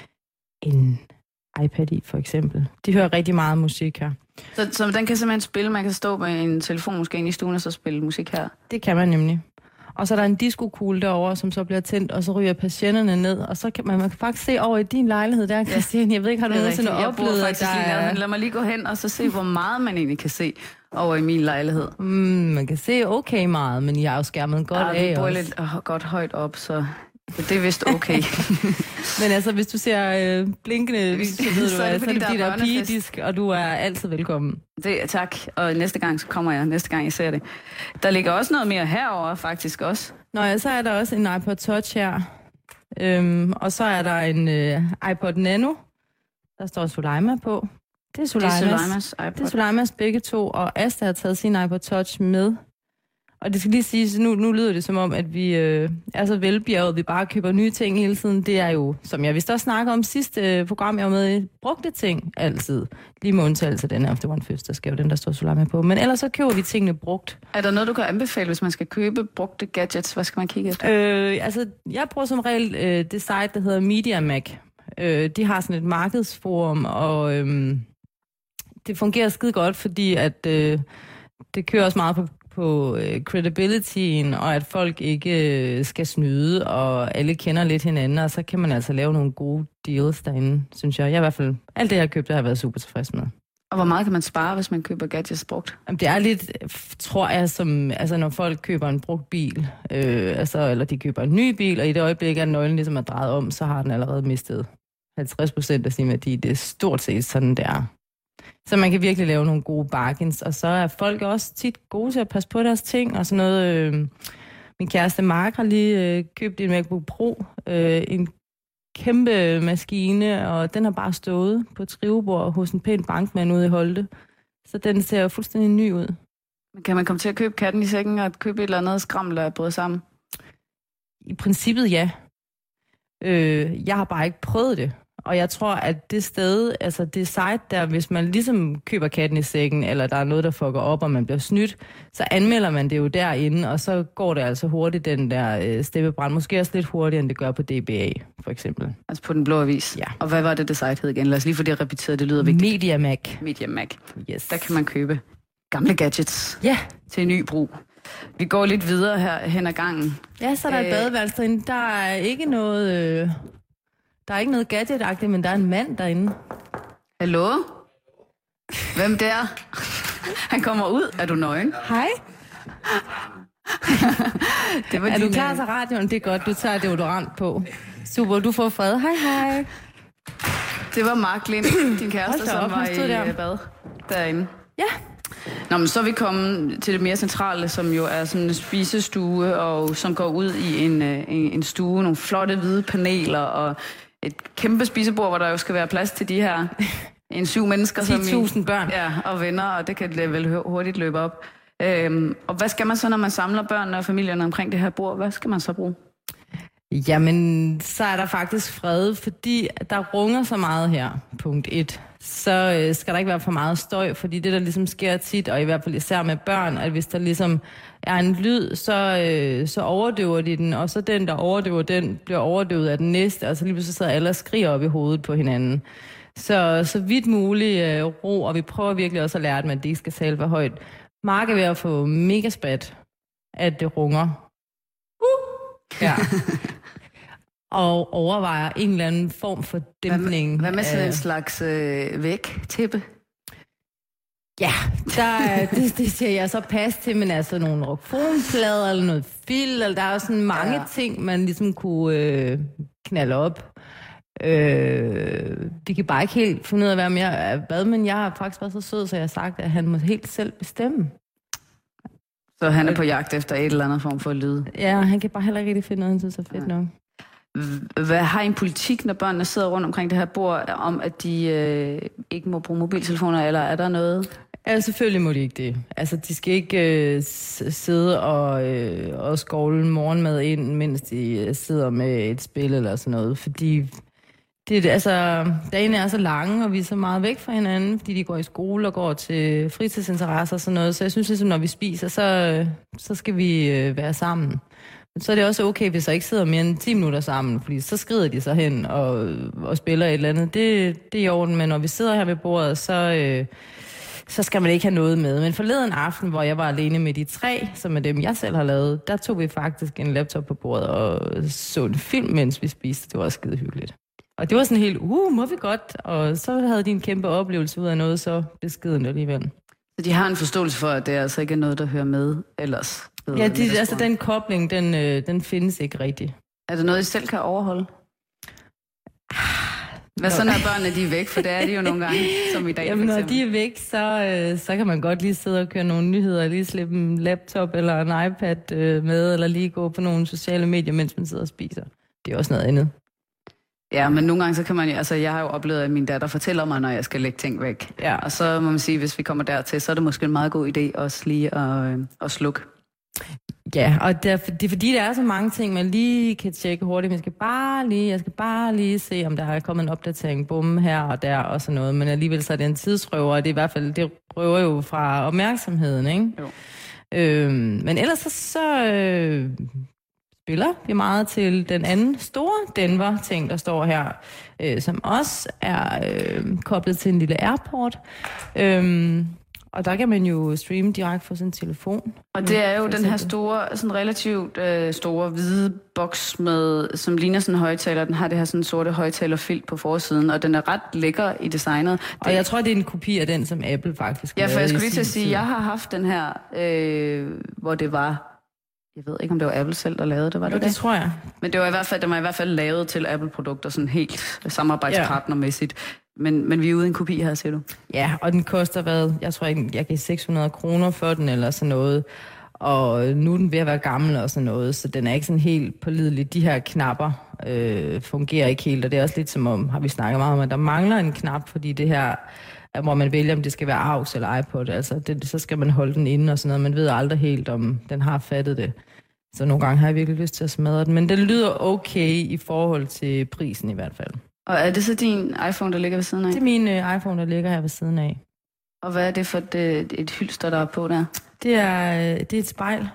en iPad i, for eksempel. De hører rigtig meget musik her. Så, så den kan simpelthen spille, man kan stå med en telefon måske ind i stuen og så spille musik her? Det kan man nemlig. Og så er der en disco-kugle derovre, som så bliver tændt, og så ryger patienterne ned, og så kan man, man kan faktisk se over i din lejlighed der, Christian. Jeg ved ikke, har du nogensinde oplevet, at der er... Lad mig lige gå hen og så se, hvor meget man egentlig kan se over i min lejlighed. Mm, man kan se okay meget, men jeg har jo skærmet godt ja, af vi bor også. lidt uh, godt højt op, så Det er vist okay. Men altså, hvis du ser øh, blinkende, så ved så du, er det, at så er fordi det der fordi, er der er pigedisk, og du er altid velkommen. Det, tak, og næste gang, så kommer jeg. Næste gang, jeg ser det. Der ligger også noget mere herover faktisk også. Nå ja, så er der også en iPod Touch her. Øhm, og så er der en øh, iPod Nano. Der står Soleima på. Det er Soleimas, det er Soleimas iPod. Det er Soleimas begge to, og Asta har taget sin iPod Touch med. Og det skal lige sige, nu, nu lyder det som om, at vi øh, er så velbjerget, vi bare køber nye ting hele tiden. Det er jo, som jeg vist også snakker om sidste øh, program, jeg var med i, brugte ting altid. Lige med undtagelse den her, det var en fødselsdagsgave, den der står Soleima på. Men ellers så køber vi tingene brugt. Er der noget, du kan anbefale, hvis man skal købe brugte gadgets? Hvad skal man kigge efter? Øh, altså, jeg bruger som regel øh, det site, der hedder MediaMag. Øh, de har sådan et markedsforum, og øh, det fungerer skide godt, fordi at øh, det kører også meget på på øh, credibilityen, og at folk ikke øh, skal snyde, og alle kender lidt hinanden, og så kan man altså lave nogle gode deals derinde, synes jeg. Jeg i hvert fald, alt det, jeg har købt, det har jeg været super tilfreds med. Og hvor meget kan man spare, hvis man køber gadgets brugt? Jamen, det er lidt, tror jeg, som altså, når folk køber en brugt bil, øh, altså, eller de køber en ny bil, og i det øjeblik, at nøglen ligesom er drejet om, så har den allerede mistet halvtreds procent af sin værdi. Det er stort set sådan, det er. Så man kan virkelig lave nogle gode bargains, og så er folk også tit gode til at passe på deres ting, og sådan noget. Øh, min kæreste Mark har lige øh, købt en MacBook Pro, øh, en kæmpe maskine, og den har bare stået på et skrivebord hos en pæn bankmand ude i Holte. Så den ser fuldstændig ny ud. Kan man komme til at købe katten i sækken og købe et eller andet skraml, der er brød sammen? I princippet ja. Øh, jeg har bare ikke prøvet det. Og jeg tror, at det sted, altså det site der, hvis man ligesom køber katten i sækken, eller der er noget, der fucker op, og man bliver snydt, så anmelder man det jo derinde, og så går det altså hurtigt, den der øh, steppebrand. Måske også lidt hurtigere, end det gør på D B A, for eksempel. Altså på Den Blå Avis? Ja. Og hvad var det, det site hed igen? Lad os lige få det repeteret, det lyder vigtigt. MediaMag. MediaMag. Yes. Der kan man købe gamle gadgets ja. til ny brug. Vi går lidt videre her hen ad gangen. Ja, så er der øh... et badeværelse derinde. Der er ikke noget... Øh... Der er ikke noget gadget-agtigt, men der er en mand derinde. Hallo? Hvem der? Han kommer ud. Er du nøgen? Hej. Det var er din... du klar til radioen? Det er godt, du tager deodorant på. Super, du får fred. Hej, hej. Det var Mark Lind, din kæreste, som var i der. bad derinde. Ja. Nå, men så er vi kommet til det mere centrale, som jo er sådan en spisestue, og som går ud i en, en, en stue, nogle flotte hvide paneler, og et kæmpe spisebord, hvor der jo skal være plads til de her en syv mennesker. ti tusind børn. Ja, og venner, og det kan det vel hurtigt løbe op. Øhm, og hvad skal man så, når man samler børnene og familierne omkring det her bord? Hvad skal man så bruge? Jamen, så er der faktisk fred, fordi der runger så meget her, punkt et. Så øh, skal der ikke være for meget støj, fordi det, der ligesom sker tit, og i hvert fald især med børn, at hvis der ligesom er en lyd, så, øh, så overdøver de den, og så den, der overdøver den, bliver overdøvet af den næste, og så lige pludselig sidder alle og skriger op i hovedet på hinanden. Så, så vidt muligt øh, ro, og vi prøver virkelig også at lære dem, at de ikke skal tale for højt. Mark er ved at få mega spat, at det runger. Uh! Ja. Og overvejer en eller anden form for dæmpning. Hvad, hvad med sådan af... en slags øh, vægtæppe? Ja, der, det, det siger jeg så pas til, men altså nogle rockfonplader eller noget fil, eller der er sådan mange ja. ting, man ligesom kunne øh, knalde op. Øh, de kan bare ikke helt finde ud af, hvad mere hvad, men jeg har faktisk været så sød, så jeg har sagt, at han må helt selv bestemme. Så han er på jagt efter et eller andet form for lyd? Ja, han kan bare heller ikke rigtig finde noget, han synes er fedt nok. Hvad har en politik, når børnene sidder rundt omkring det her bord, om at de øh, ikke må bruge mobiltelefoner, eller er der noget? Ja, selvfølgelig må de ikke det. Altså, de skal ikke øh, sidde og, øh, og skovle morgenmad ind, mens de øh, sidder med et spil eller sådan noget, fordi det, altså, dagene er så lange, og vi er så meget væk fra hinanden, fordi de går i skole og går til fritidsinteresser og sådan noget, så jeg synes ligesom, når vi spiser, så, øh, så skal vi øh, være sammen. Så er det også okay, hvis jeg ikke sidder mere end ti minutter sammen, fordi så skrider de så hen og, og spiller et eller andet. Det, det er i orden, men når vi sidder her ved bordet, så, øh, så skal man ikke have noget med. Men forleden aften, hvor jeg var alene med de tre, som er dem, jeg selv har lavet, der tog vi faktisk en laptop på bordet og så en film, mens vi spiste. Det var skide hyggeligt. Og det var sådan helt, uh, må vi godt? Og så havde de en kæmpe oplevelse ud af noget så beskedent alligevel. Så de har en forståelse for, at det altså ikke er noget, der hører med ellers? Ja, de, altså den kobling, den, øh, den findes ikke rigtigt. Er det noget, I selv kan overholde? Hvad så, når børnene de er væk? For det er de jo nogle gange, som i dag. Jamen, når de er væk, så, øh, så kan man godt lige sidde og køre nogle nyheder, lige slippe en laptop eller en iPad øh, med, eller lige gå på nogle sociale medier, mens man sidder og spiser. Det er også noget andet. Ja, men nogle gange så kan man jo, altså jeg har jo oplevet, at min datter fortæller mig, når jeg skal lægge ting væk. Ja. Og så må man sige, hvis vi kommer dertil, så er det måske en meget god idé også lige at, øh, at slukke. Ja, og det er, det er fordi, der er så mange ting, man lige kan tjekke hurtigt. Man skal bare lige, jeg skal bare lige se, om der er kommet en opdatering, bum, her og der og sådan noget. Men alligevel så er det en tidsrøver, og det er i hvert fald, det røver jo fra opmærksomheden, ikke? Jo. Øhm, men ellers så, så øh, spiller vi meget til den anden store Denver-ting, der står her, øh, som også er øh, koblet til en lille airport. Øhm, Og der kan man jo streame direkte fra sin telefon. Og det er jo den her store, sådan relativt øh, store hvide boks, med, som ligner sådan en højtaler. Den har det her sådan sorte højtalerfilt på forsiden, og den er ret lækker i designet. Og det, jeg tror, det er en kopi af den, som Apple faktisk lavede. Ja, for jeg skulle lige til at sige, at jeg har haft den her, øh, hvor det var... Jeg ved ikke, om det var Apple selv, der lavede det, var det jo, det? det tror jeg. Men det var i hvert fald, det var i hvert fald lavet til Apple-produkter, sådan helt samarbejdspartnermæssigt. Men, men vi er ude i en kopi her, siger du? Ja, og den koster hvad? Jeg tror, jeg, jeg gav seks hundrede kroner for den, eller sådan noget. Og nu er den ved at være gammel og sådan noget, så den er ikke sådan helt pålidelig. De her knapper øh, fungerer ikke helt, og det er også lidt som om, har vi snakket meget om, at der mangler en knap, fordi det her, hvor man vælger, om det skal være A U X eller iPod, altså det, så skal man holde den inde og sådan noget. Man ved aldrig helt, om den har fattet det. Så nogle gange har jeg virkelig lyst til at smadre den, men den lyder okay i forhold til prisen i hvert fald. Og er det så din iPhone, der ligger ved siden af? Det er min uh, iPhone, der ligger her ved siden af. Og hvad er det for et, et hylster, der er på der? Det er, det er et spejl.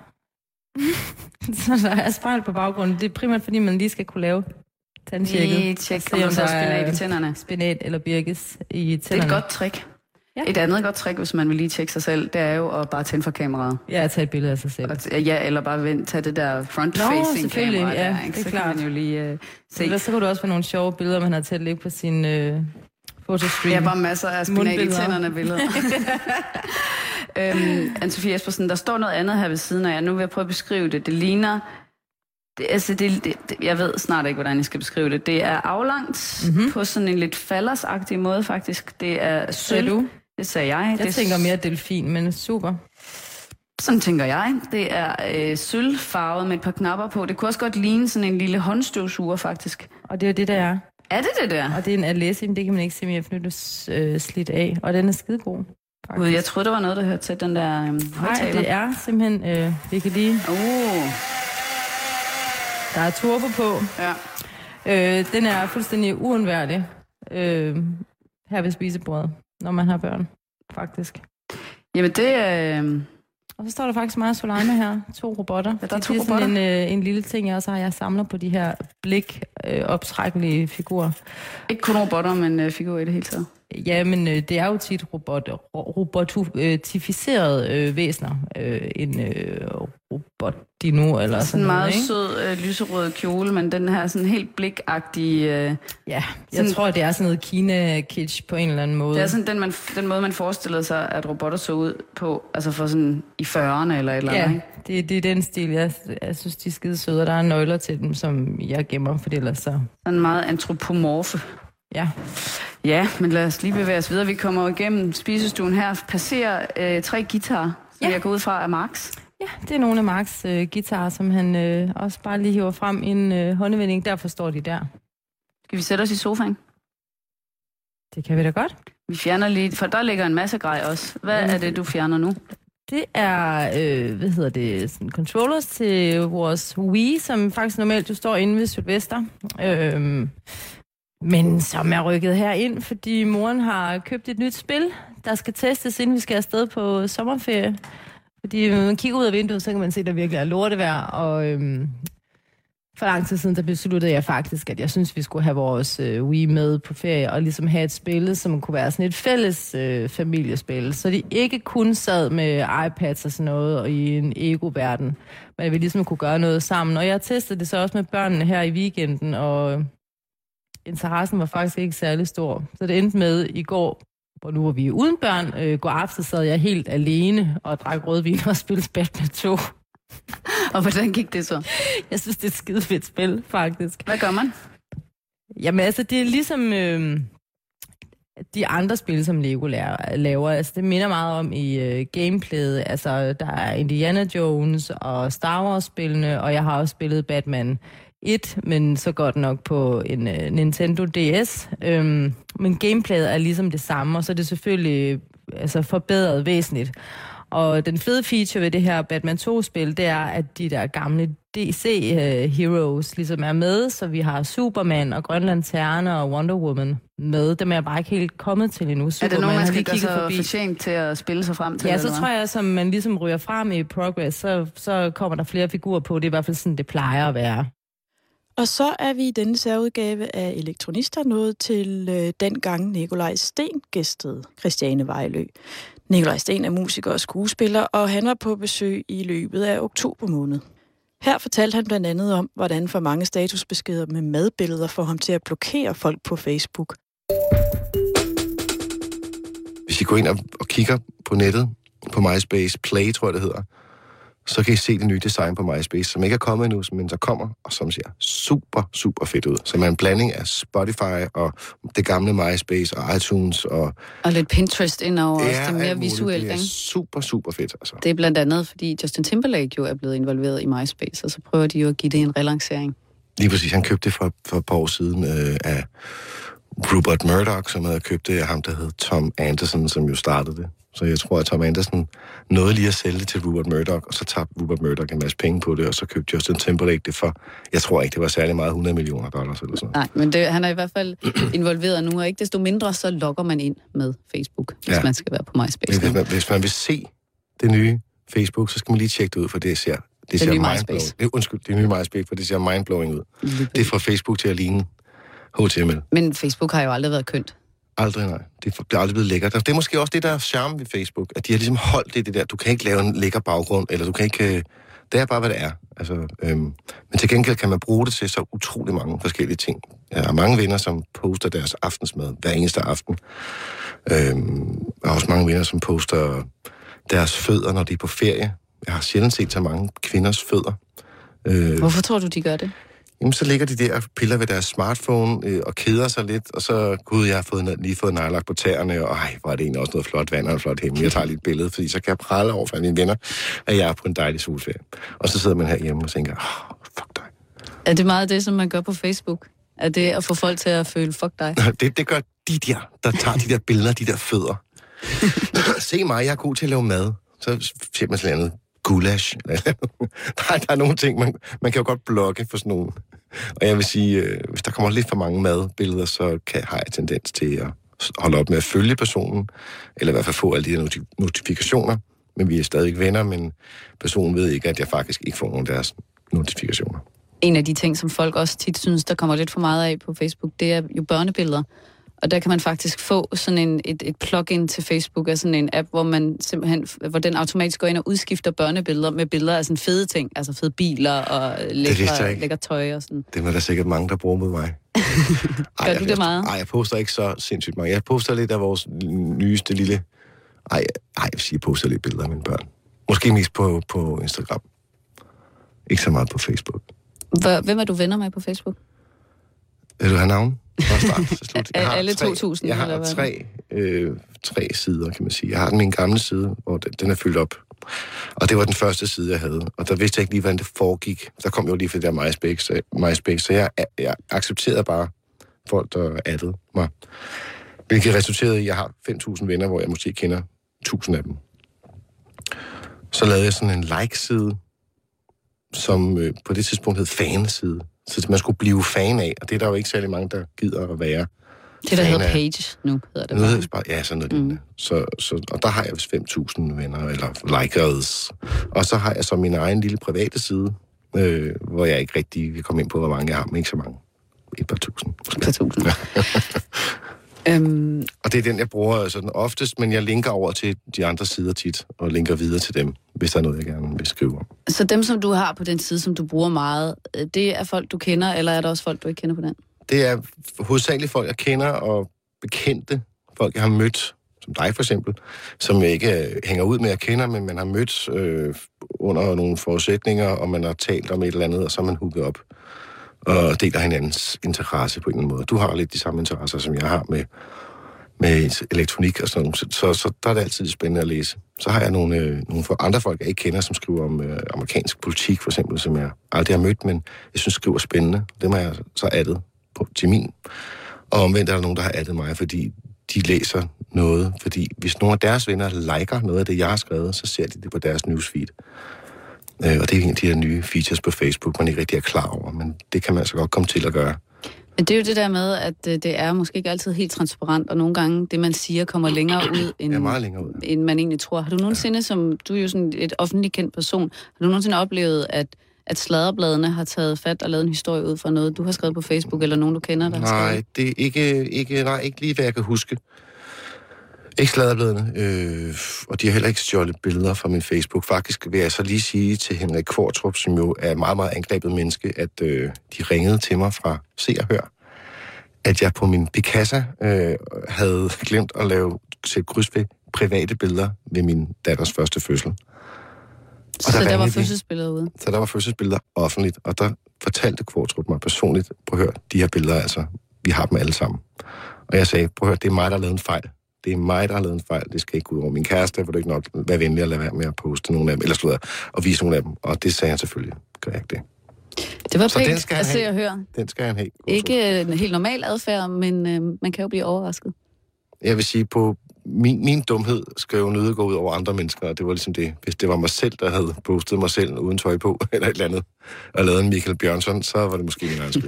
Så der er spejl på baggrunden. Det er primært, fordi man lige skal kunne lave tandtjekket. Lige tjekke, om der er spinat i tænderne. Spinat eller birkes i tænderne. Det er et godt trick. Ja. Et andet godt trick, hvis man vil lige tjekke sig selv, det er jo at bare tænde for kameraet. Ja, at tage et billede af sig selv. Og, ja, eller bare vent, tage det der front-facing kamera. Ja, der, det er så klart. kan man jo lige uh, se. Eller så kunne du også få nogle sjove billeder, man har til at lægge på sin uh, fotostream. Ja, bare masser af spinat i tænderne billeder. øhm, Anne-Sophie Espersen, der står noget andet her ved siden af jer. Nu vil jeg prøve at beskrive det. Det ligner... Det, altså det, det, det, jeg ved snart ikke, hvordan jeg skal beskrive det. Det er aflangt mm-hmm. på sådan en lidt faldersagtig måde, faktisk. Det er sølv. Du? Det sagde jeg. Jeg det tænker mere delfin, men super. Sådan tænker jeg. Det er øh, sølvfarvet med et par knapper på. Det kunne også godt ligne sådan en lille håndstøvsuger, faktisk. Og det er det, der er. Er det det der? Og det er en Alessi, det kan man ikke se mere, for nu er det øh, slidt af. Og den er skidegod. Gud, jeg troede, der var noget, der hørte til den der øh, højtaler. Nej, det er simpelthen... Øh, vi kan lige... Oh. Der er turbo på. Ja. Øh, den er fuldstændig uundværlig øh, her ved spisebordet, når man har børn, faktisk. Jamen det er... Øh... Og så står der faktisk meget Soleima her. To robotter. Ja, der er to det er robotter. En, øh, en lille ting, jeg også har. Jeg samler på de her blik-optrækkelige øh, figurer. Ikke kun robotter, men øh, figurer i det hele taget. Ja, men øh, det er jo tit robot, robotificerede øh, væsener. Øh, en øh, robot-dino eller sådan, sådan noget, en meget sød øh, lyserød kjole, men den her sådan helt blikagtige... Øh, ja, jeg tror, det er sådan noget Kina-kitsch på en eller anden måde. Det er sådan den, man, den måde, man forestillede sig, at robotter så ud på, altså for sådan i fyrrerne eller et eller andet, ja, ikke? det, det er den stil. Jeg, jeg synes, de er skide søde, og der er nøgler til dem, som jeg gemmer, for det ellers så... Sådan meget antropomorfe. Ja. Ja, men lad os lige bevæge os videre. Vi kommer igennem spisestuen her, passerer øh, tre guitarer, som ja. jeg går ud fra af Marx. Ja, det er nogle af Marx' øh, guitarer, som han øh, også bare lige hiver frem i en øh, håndevending. Derfor står de der. Skal vi sætte os i sofaen? Det kan vi da godt. Vi fjerner lige, for der ligger en masse grej også. Hvad er det, du fjerner nu? Det er, øh, hvad hedder det, sådan controllers til vores Wii, som faktisk normalt jo står inde ved Sylvester. Øh, Men som er rykket herind, fordi moren har købt et nyt spil, der skal testes, inden vi skal afsted på sommerferie. Fordi når man kigger ud af vinduet, så kan man se, at der virkelig er lortevejr. Og øhm, for lang tid siden, der besluttede jeg faktisk, at jeg synes, vi skulle have vores øh, Wii med på ferie, og ligesom have et spil, som kunne være sådan et fælles øh, familiespil. Så de ikke kun sad med iPads og sådan noget, og i en ego-verden, men vi ligesom kunne gøre noget sammen. Og jeg testede det så også med børnene her i weekenden, og interessen var faktisk ikke særlig stor. Så det endte med i går, hvor nu var vi uden børn, øh, går aften sad jeg helt alene og drak rødvin og spillede Batman to. Og hvordan gik det så? Jeg synes, det er et skide fedt spil, faktisk. Hvad gør man? Jamen altså, det er ligesom øh, de andre spil, som Lego laver. Altså, det minder meget om i øh, gameplayet. Altså, der er Indiana Jones og Star Wars-spillene, og jeg har også spillet Batman et, men så godt nok på en øh, Nintendo D S. Øhm, men gameplayet er ligesom det samme, og så er det selvfølgelig altså, forbedret væsentligt. Og den fede feature ved det her Batman to-spil, det er, at de der gamle D C-heroes ligesom er med, så vi har Superman og Grøn Lanterne og Wonder Woman med. Dem er jeg bare ikke helt kommet til endnu. Superman, er det nogen, man skal gøre sig fortjent til at spille sig frem til? Ja, så tror jeg, som man ligesom ryger frem i progress, så, så kommer der flere figurer på. Det er i hvert fald sådan, det plejer at være. Og så er vi i denne særudgave af Elektronister nået til øh, dengang Nikolaj Sten gæstede Christiane Vejlø. Nikolaj Sten er musiker og skuespiller, og han var på besøg i løbet af oktober måned. Her fortalte han blandt andet om, hvordan for mange statusbeskeder med madbilleder får ham til at blokere folk på Facebook. Hvis I går ind og, og kigger på nettet, på MySpace Play, tror jeg det hedder, så kan I se det nye design på MySpace, som ikke er kommet endnu, men så kommer, og som ser super, super fedt ud. Som er en blanding af Spotify og det gamle MySpace og iTunes og... Og lidt Pinterest indover, ja, også det mere visuelt, ikke? Det er super, super fedt, altså. Det er blandt andet, fordi Justin Timberlake jo er blevet involveret i MySpace, og så prøver de jo at give det en relancering. Lige præcis. Han købte det for, for et par år siden øh, af Rupert Murdoch, som havde købt det af ham, der hed Tom Anderson, som jo startede det. Så jeg tror, at Tom Anderson nåede lige at sælge det til Rupert Murdoch, og så tabte Rupert Murdoch en masse penge på det, og så købte Justin Timberlake det for, jeg tror ikke, det var særlig meget, hundrede millioner dollars eller sådan noget. Nej, men det, han er i hvert fald involveret nu, og ikke desto mindre, så logger man ind med Facebook, hvis ja. man skal være på MySpace. Hvis man, hvis man vil se det nye Facebook, så skal man lige tjekke det ud, for det ser, det det ser nye mindblowing. Det, undskyld, det nye MySpace, for det ser mindblowing ud. Det er fra Facebook til at ligne H T M L. Men Facebook har jo aldrig været kønt. Aldrig, nej. Det er, det er aldrig blevet lækkert. Det er måske også det, der er charme ved Facebook, at de har ligesom holdt det, det der. Du kan ikke lave en lækker baggrund, eller du kan ikke... Det er bare, hvad det er. Altså, øhm, men til gengæld kan man bruge det til så utrolig mange forskellige ting. Jeg har mange venner, som poster deres aftensmad hver eneste aften. Øhm, jeg har også mange venner, som poster deres fødder, når de er på ferie. Jeg har sjældent set så mange kvinders fødder. Øh, Hvorfor tror du, de gør det? Jamen, så ligger de der og piller ved deres smartphone øh, og keder sig lidt, og så, gud, jeg har fået, lige fået nejlagt på tæerne, og ej, hvor er det egentlig også noget flot vand og en flot himmel. Jeg tager lige et billede, fordi så kan jeg prale over for mine venner, at jeg er på en dejlig solferie. Og så sidder man herhjemme og tænker, oh, fuck dig. Er det meget det, som man gør på Facebook? Er det at få folk til at føle, fuck dig? Det, det gør de der, der tager de der billeder, de der fødder. Se mig, jeg er god til at lave mad. Så siger man sådan noget gulasch. Nej, der er nogle ting, man, man kan jo godt blogge for sådan nogle. Og jeg vil sige, øh, hvis der kommer lidt for mange madbilleder, så kan, har jeg tendens til at holde op med at følge personen, eller i hvert fald få alle de her notif- notifikationer. Men vi er stadig venner, men personen ved ikke, at jeg faktisk ikke får nogen af deres notifikationer. En af de ting, som folk også tit synes, der kommer lidt for meget af på Facebook, det er jo børnebilleder. Og der kan man faktisk få sådan en, et, et plugin til Facebook af sådan en app, hvor man simpelthen, hvor den automatisk går ind og udskifter børnebilleder med billeder af sådan fede ting, altså fede biler og lækre, lækre tøj og sådan. Det er der sikkert mange, der bruger mod mig. Ej, Gør du det meget? Nej, jeg poster ikke så sindssygt mange. Jeg poster lidt af vores nyeste lille... Ej, ej jeg vil sige, jeg poster lidt billeder af mine børn. Måske mest på, på Instagram. Ikke så meget på Facebook. Hvem er du venner med på Facebook? Vil du have navn? Start, så slut. Jeg har alle to tusind? Jeg har tre, øh, tre sider, kan man sige. Jeg har den min gamle side, hvor den, den er fyldt op. Og det var den første side, jeg havde. Og der vidste jeg ikke lige, hvordan det foregik. Der kom jo lige for det der MySpace, MySpace så jeg, jeg accepterede bare folk, der addede mig. Hvilket resulterede i, at jeg har fem tusind venner, hvor jeg måske kender tusind af dem. Så lavede jeg sådan en like-side, som øh, på det tidspunkt hed fanside. Så man skulle blive fan af, og det er der jo ikke særlig mange, der gider at være. Det, der hedder Page nu, hedder det bare. bare ja, sådan noget mm. lignende. Så, så, og der har jeg vist fem tusind venner, eller likers. Og så har jeg så min egen lille private side, øh, hvor jeg ikke rigtig vil komme ind på, hvor mange jeg har, men ikke så mange. Et par tusind. Et par tusind. øhm... Og det er den, jeg bruger sådan oftest, men jeg linker over til de andre sider tit, og linker videre til dem, hvis der er noget, jeg gerne vil skrive om. Så dem, som du har på den side, som du bruger meget, det er folk, du kender, eller er der også folk, du ikke kender på den? Det er hovedsageligt folk, jeg kender, og bekendte folk, jeg har mødt, som dig for eksempel, som jeg ikke hænger ud med, at kender, men man har mødt øh, under nogle forudsætninger, og man har talt om et eller andet, og så er man hooket op og deler hinandens interesse på en eller anden måde. Du har lidt de samme interesser, som jeg har med, med elektronik og sådan noget, så, så, så der er det altid spændende at læse. Så har jeg nogle, øh, nogle andre folk, jeg ikke kender, som skriver om øh, amerikansk politik, for eksempel, som jeg aldrig har mødt, men jeg synes skriver spændende. Dem har jeg så addet på, til min. Og omvendt er der nogen, der har addet mig, fordi de læser noget. Fordi hvis nogle af deres venner liker noget af det, jeg har skrevet, så ser de det på deres newsfeed. Øh, og det er en af de her nye features på Facebook, man ikke rigtig er klar over, men det kan man så godt komme til at gøre. Men det er jo det der med, at det er måske ikke altid helt transparent, og nogle gange det, man siger, kommer længere ud, end, ja, meget længere ud. end man egentlig tror. Har du nogensinde, ja. som du er jo sådan et offentligt kendt person, har du nogensinde oplevet, at, at sladderbladene har taget fat og lavet en historie ud fra noget, du har skrevet på Facebook, eller nogen, du kender, der har skrevet? Nej, det er ikke, ikke, nej, ikke lige, hvad jeg kan huske. Ikke sladderbladene, øh, og de har heller ikke stjålet billeder fra min Facebook. Faktisk vil jeg så lige sige til Henrik Kvartrup, som jo er et meget, meget angrebet menneske, at øh, de ringede til mig fra Se og Hør, at jeg på min Picasa øh, havde glemt at lave sætte kryds ved private billeder ved min datters første fødsel. Og så der, der var fødselsbilleder ude? Så der var fødselsbilleder offentligt, og der fortalte Kvartrup mig personligt, prøv at høre, de her billeder, altså, vi har dem alle sammen. Og jeg sagde, prøv at høre, det er mig, der har lavet en fejl. Det er mig, der har lavet en fejl. Det skal ikke gå ud over min kæreste. Vil du ikke nok være venlig at lade være med at poste nogle af dem, eller slutte og vise nogle af dem. Og det sagde han selvfølgelig. Gør jeg ikke det. Det var pænt at se og høre. Den skal han have. Ikke en helt normal adfærd, men øh, man kan jo blive overrasket. Jeg vil sige, på min, min dumhed skal jo nødt gå ud over andre mennesker, og det var ligesom det. Hvis det var mig selv, der havde postet mig selv uden tøj på, eller et eller andet, og lavet en Michael Bjørnsson, så var det måske min egen skyld.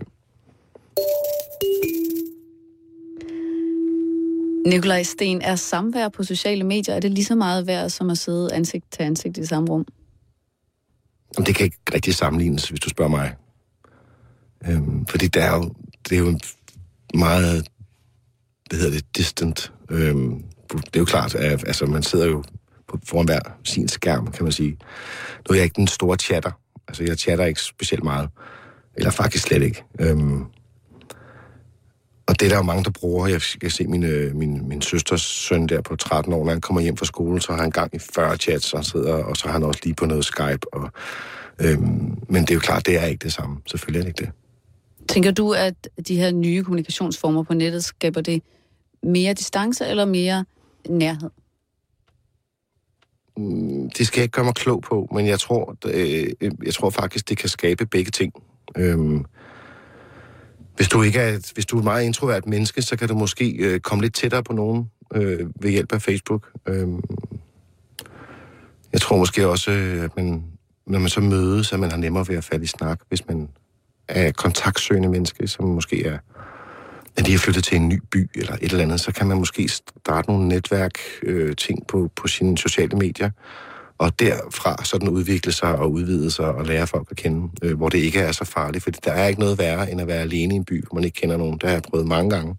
Nikolaj Sten, er samvær på sociale medier, er det lige så meget værd som at sidde ansigt til ansigt i samme rum? Jamen, det kan ikke rigtig sammenlignes, hvis du spørger mig. Øhm, fordi det er jo, det er jo meget, hvad hedder det, distant. Øhm, det er jo klart, at altså, man sidder jo på, foran hver sin skærm, kan man sige. Nu er jeg ikke den store chatter. Altså, jeg chatter ikke specielt meget. Eller faktisk slet ikke. Øhm, Og det er der jo mange, der bruger. Jeg kan se min, min, min søsters søn der på tretten år, når han kommer hjem fra skole, så har han gang i fyrre chats, og, sidder, og så har han også lige på noget Skype. Og, øhm, men det er jo klart, det er ikke det samme. Selvfølgelig er det ikke det. Tænker du, at de her nye kommunikationsformer på nettet skaber det mere distance eller mere nærhed? Det skal jeg ikke gøre mig klog på, men jeg tror, øh, jeg tror faktisk, det kan skabe begge ting. Øhm, Hvis du ikke er et, hvis du er et meget introvert menneske, så kan du måske øh, komme lidt tættere på nogen øh, ved hjælp af Facebook. Øh, jeg tror måske også, at man, når man så mødes, at man har nemmere ved at falde i snak, hvis man er kontaktsøgende menneske, som måske er, at de er flyttet til en ny by eller et eller andet, så kan man måske starte nogle netværk øh, ting på, på sine sociale medier, og derfra sådan udvikle sig og udvide sig og lære folk at kende, øh, hvor det ikke er så farligt, fordi der er ikke noget værre, end at være alene i en by, hvor man ikke kender nogen. Det har jeg prøvet mange gange.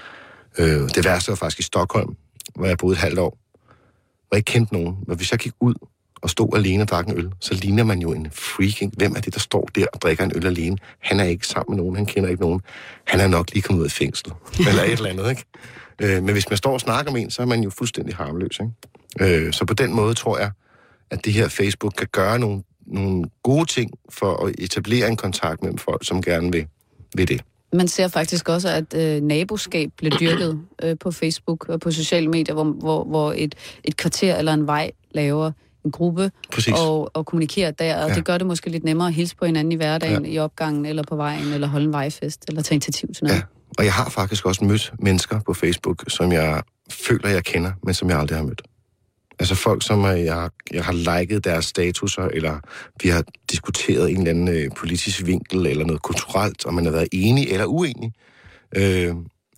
Øh, det værste var faktisk i Stockholm, hvor jeg boede et halvt år, hvor jeg ikke kendte nogen. Men hvis jeg gik ud og stod alene og drak en øl, så ligner man jo en freaking. Hvem er det, der står der og drikker en øl alene? Han er ikke sammen med nogen, han kender ikke nogen. Han er nok lige kommet ud af fængsel, eller et eller andet, ikke? Øh, men hvis man står og snakker med en, så er man jo fuldstændig harmløs, ikke? Øh, så på den måde tror jeg, at det her Facebook kan gøre nogle, nogle gode ting for at etablere en kontakt mellem folk, som gerne vil, vil det. Man ser faktisk også, at øh, naboskab bliver dyrket øh, på Facebook og på sociale medier, hvor, hvor, hvor et, et kvarter eller en vej laver en gruppe og, og kommunikerer der, og ja. Det gør det måske lidt nemmere at hilse på hinanden i hverdagen, ja. I opgangen eller på vejen, eller holde en vejfest, eller tage initiativ til noget. Ja. Og jeg har faktisk også mødt mennesker på Facebook, som jeg føler, jeg kender, men som jeg aldrig har mødt. Altså folk, som jeg, jeg har liket deres statuser, eller vi har diskuteret en eller anden øh, politisk vinkel, eller noget kulturelt, og man har været enig eller uenig. Øh,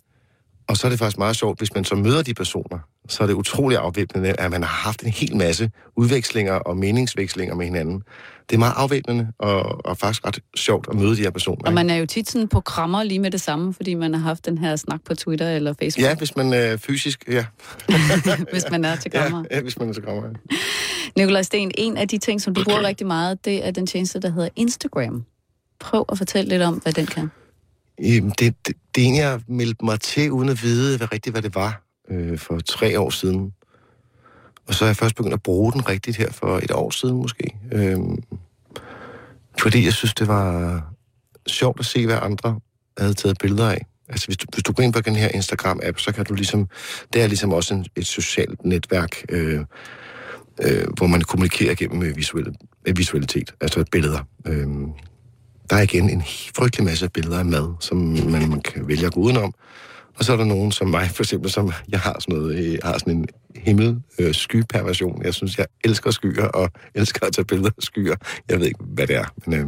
og så er det faktisk meget sjovt, hvis man så møder de personer, så er det utrolig afvæbnende, at man har haft en hel masse udvekslinger og meningsvekslinger med hinanden. Det er meget afvæbnende og, og faktisk ret sjovt at møde de her personer. Og man er jo tit sådan på krammer lige med det samme, fordi man har haft den her snak på Twitter eller Facebook. Ja, hvis man er fysisk, ja. Hvis man er til krammer. Ja, ja, hvis man er til krammer, ja. Nikolaj Sten, en af de ting, som du bruger rigtig meget, det er den tjeneste, der hedder Instagram. Prøv at fortælle lidt om, hvad den kan. Det, det, det er en, jeg meldte mig til, uden at vide hvad rigtigt, hvad det var, øh, for tre år siden. Og så er jeg først begyndt at bruge den rigtigt her for et år siden måske. Øhm, fordi jeg synes, det var sjovt at se, hvad andre havde taget billeder af. Altså, hvis du, hvis du går ind på den her Instagram-app, så kan du ligesom... Det er ligesom også en, et socialt netværk, øh, øh, hvor man kommunikerer gennem visuel, visualitet, altså billeder. Øh, der er igen en frygtelig masse billeder af mad, som man, man kan vælge at gå udenom. Og så er der nogen som mig, for eksempel, som jeg har sådan noget, jeg har sådan en himmel øh, sky-perversion. Jeg synes, jeg elsker skyer, og elsker at tage billeder af skyer. Jeg ved ikke, hvad det er, men øh,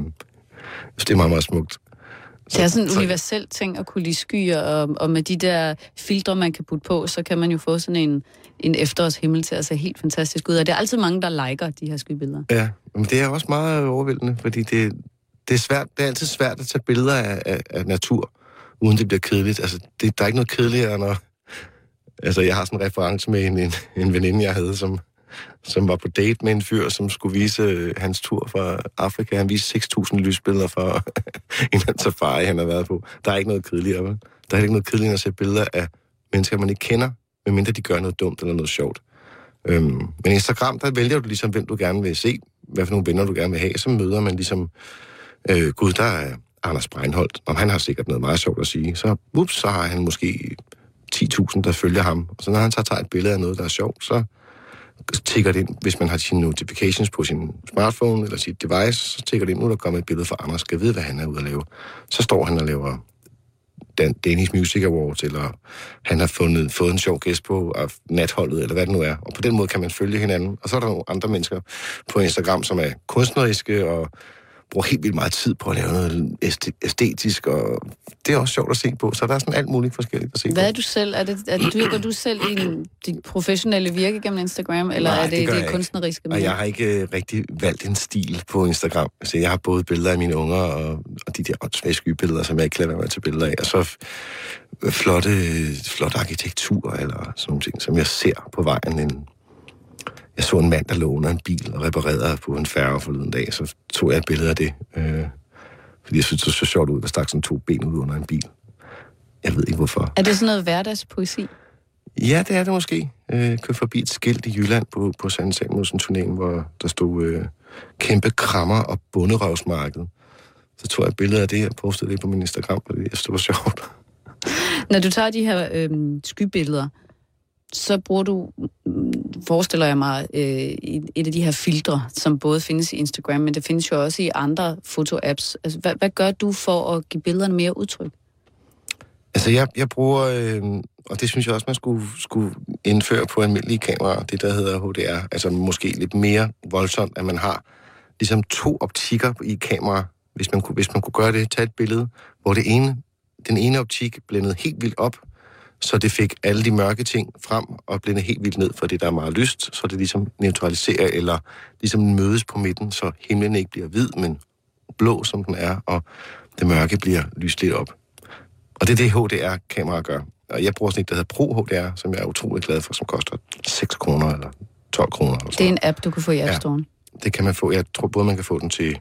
det er meget, meget smukt. Det er sådan en universel ting at kunne lide skyer, og, og med de der filtre, man kan putte på, så kan man jo få sådan en, en efterårshimmel til at se helt fantastisk ud. Og det er altid mange, der liker de her skybilleder. Ja, men det er også meget overvældende, fordi det, det, er, svært, det er altid svært at tage billeder af, af, af natur, uden det bliver kedeligt. Altså, det, der er ikke noget kedeligere, når... Altså, jeg har sådan en reference med en, en, en veninde, jeg havde, som, som var på date med en fyr, som skulle vise øh, hans tur fra Afrika. Han viste seks tusind lysbilleder fra en safari, han har været på. Der er ikke noget kedeligere, vel? Der er ikke noget kedeligere at se billeder af mennesker, man ikke kender, medmindre de gør noget dumt eller noget sjovt. Øhm, men Instagram, der vælger du ligesom, hvem du gerne vil se, hvad for nogle venner du gerne vil have. Så møder man ligesom, øh, gud, der er Anders Breinholt, og han har sikkert noget meget sjovt at sige. Så, ups, så har han måske ti tusind, der følger ham. Og så når han så tager et billede af noget, der er sjovt, så tækker det ind, hvis man har sine notifications på sin smartphone eller sit device, så tækker det ind, nu der kommer et billede fra Anders, skal vide, hvad han er ude at lave. Så står han og laver Dan- Danish Music Awards, eller han har fundet, fået en sjov gæst på natholdet, eller hvad det nu er. Og på den måde kan man følge hinanden. Og så er der nogle andre mennesker på Instagram, som er kunstneriske og bruger helt vildt meget tid på at lave noget æstetisk, og det er også sjovt at se på. Så der er sådan alt muligt forskelligt at se på. Hvad er du selv? Er det, er det, dyrker du selv i dit professionelle virke gennem Instagram, eller Nej, er det det, det kunstneriske? Og jeg har ikke uh, rigtig valgt en stil på Instagram. Altså, jeg har både billeder af mine unger, og, og de der åndssvage skybilleder, som jeg ikke kan lade være med at tage billeder af, og så flotte, flotte arkitektur, eller sådan nogle ting, som jeg ser på vejen. En, Jeg så en mand, der låner en bil og reparerede på en færge forleden dag, så tog jeg et billede af det. Øh, fordi jeg synes, det så sjovt ud, der stak sådan to ben ud under en bil. Jeg ved ikke, hvorfor. Er det sådan noget hverdagspoesi? Ja, det er det måske. Jeg øh, kørte forbi et skilt i Jylland på, på Sanne Samuelsen-turnéen, hvor der stod øh, kæmpe krammer og bunderøvsmarked. Så tog jeg et billede af det og postede det på min Instagram, fordi jeg synes, det var sjovt. Når du tager de her øh, skybilleder, så bruger du, forestiller jeg mig, øh, et af de her filtre, som både findes i Instagram, men det findes jo også i andre foto-apps. Altså, hvad, hvad gør du for at give billederne mere udtryk? Altså, jeg, jeg bruger, øh, og det synes jeg også, man skulle, skulle indføre på almindelige kameraer, det der hedder H D R, altså måske lidt mere voldsomt, at man har ligesom to optikker i kamera, hvis man kunne, hvis man kunne gøre det, tage et billede, hvor det ene, den ene optik blændede helt vildt op, så det fik alle de mørke ting frem og blændede helt vildt ned for det, der er meget lyst, så det ligesom neutraliserer eller ligesom mødes på midten, så himlen ikke bliver hvid, men blå, som den er, og det mørke bliver lyst lidt op. Og det er det, H D R-kameraer gør. Og jeg bruger sådan et, der hedder Pro H D R, som jeg er utrolig glad for, som koster seks kroner eller tolv kroner. Eller det er en app, du kan få i App Store. Ja, det kan man få. Jeg tror både, man kan få den til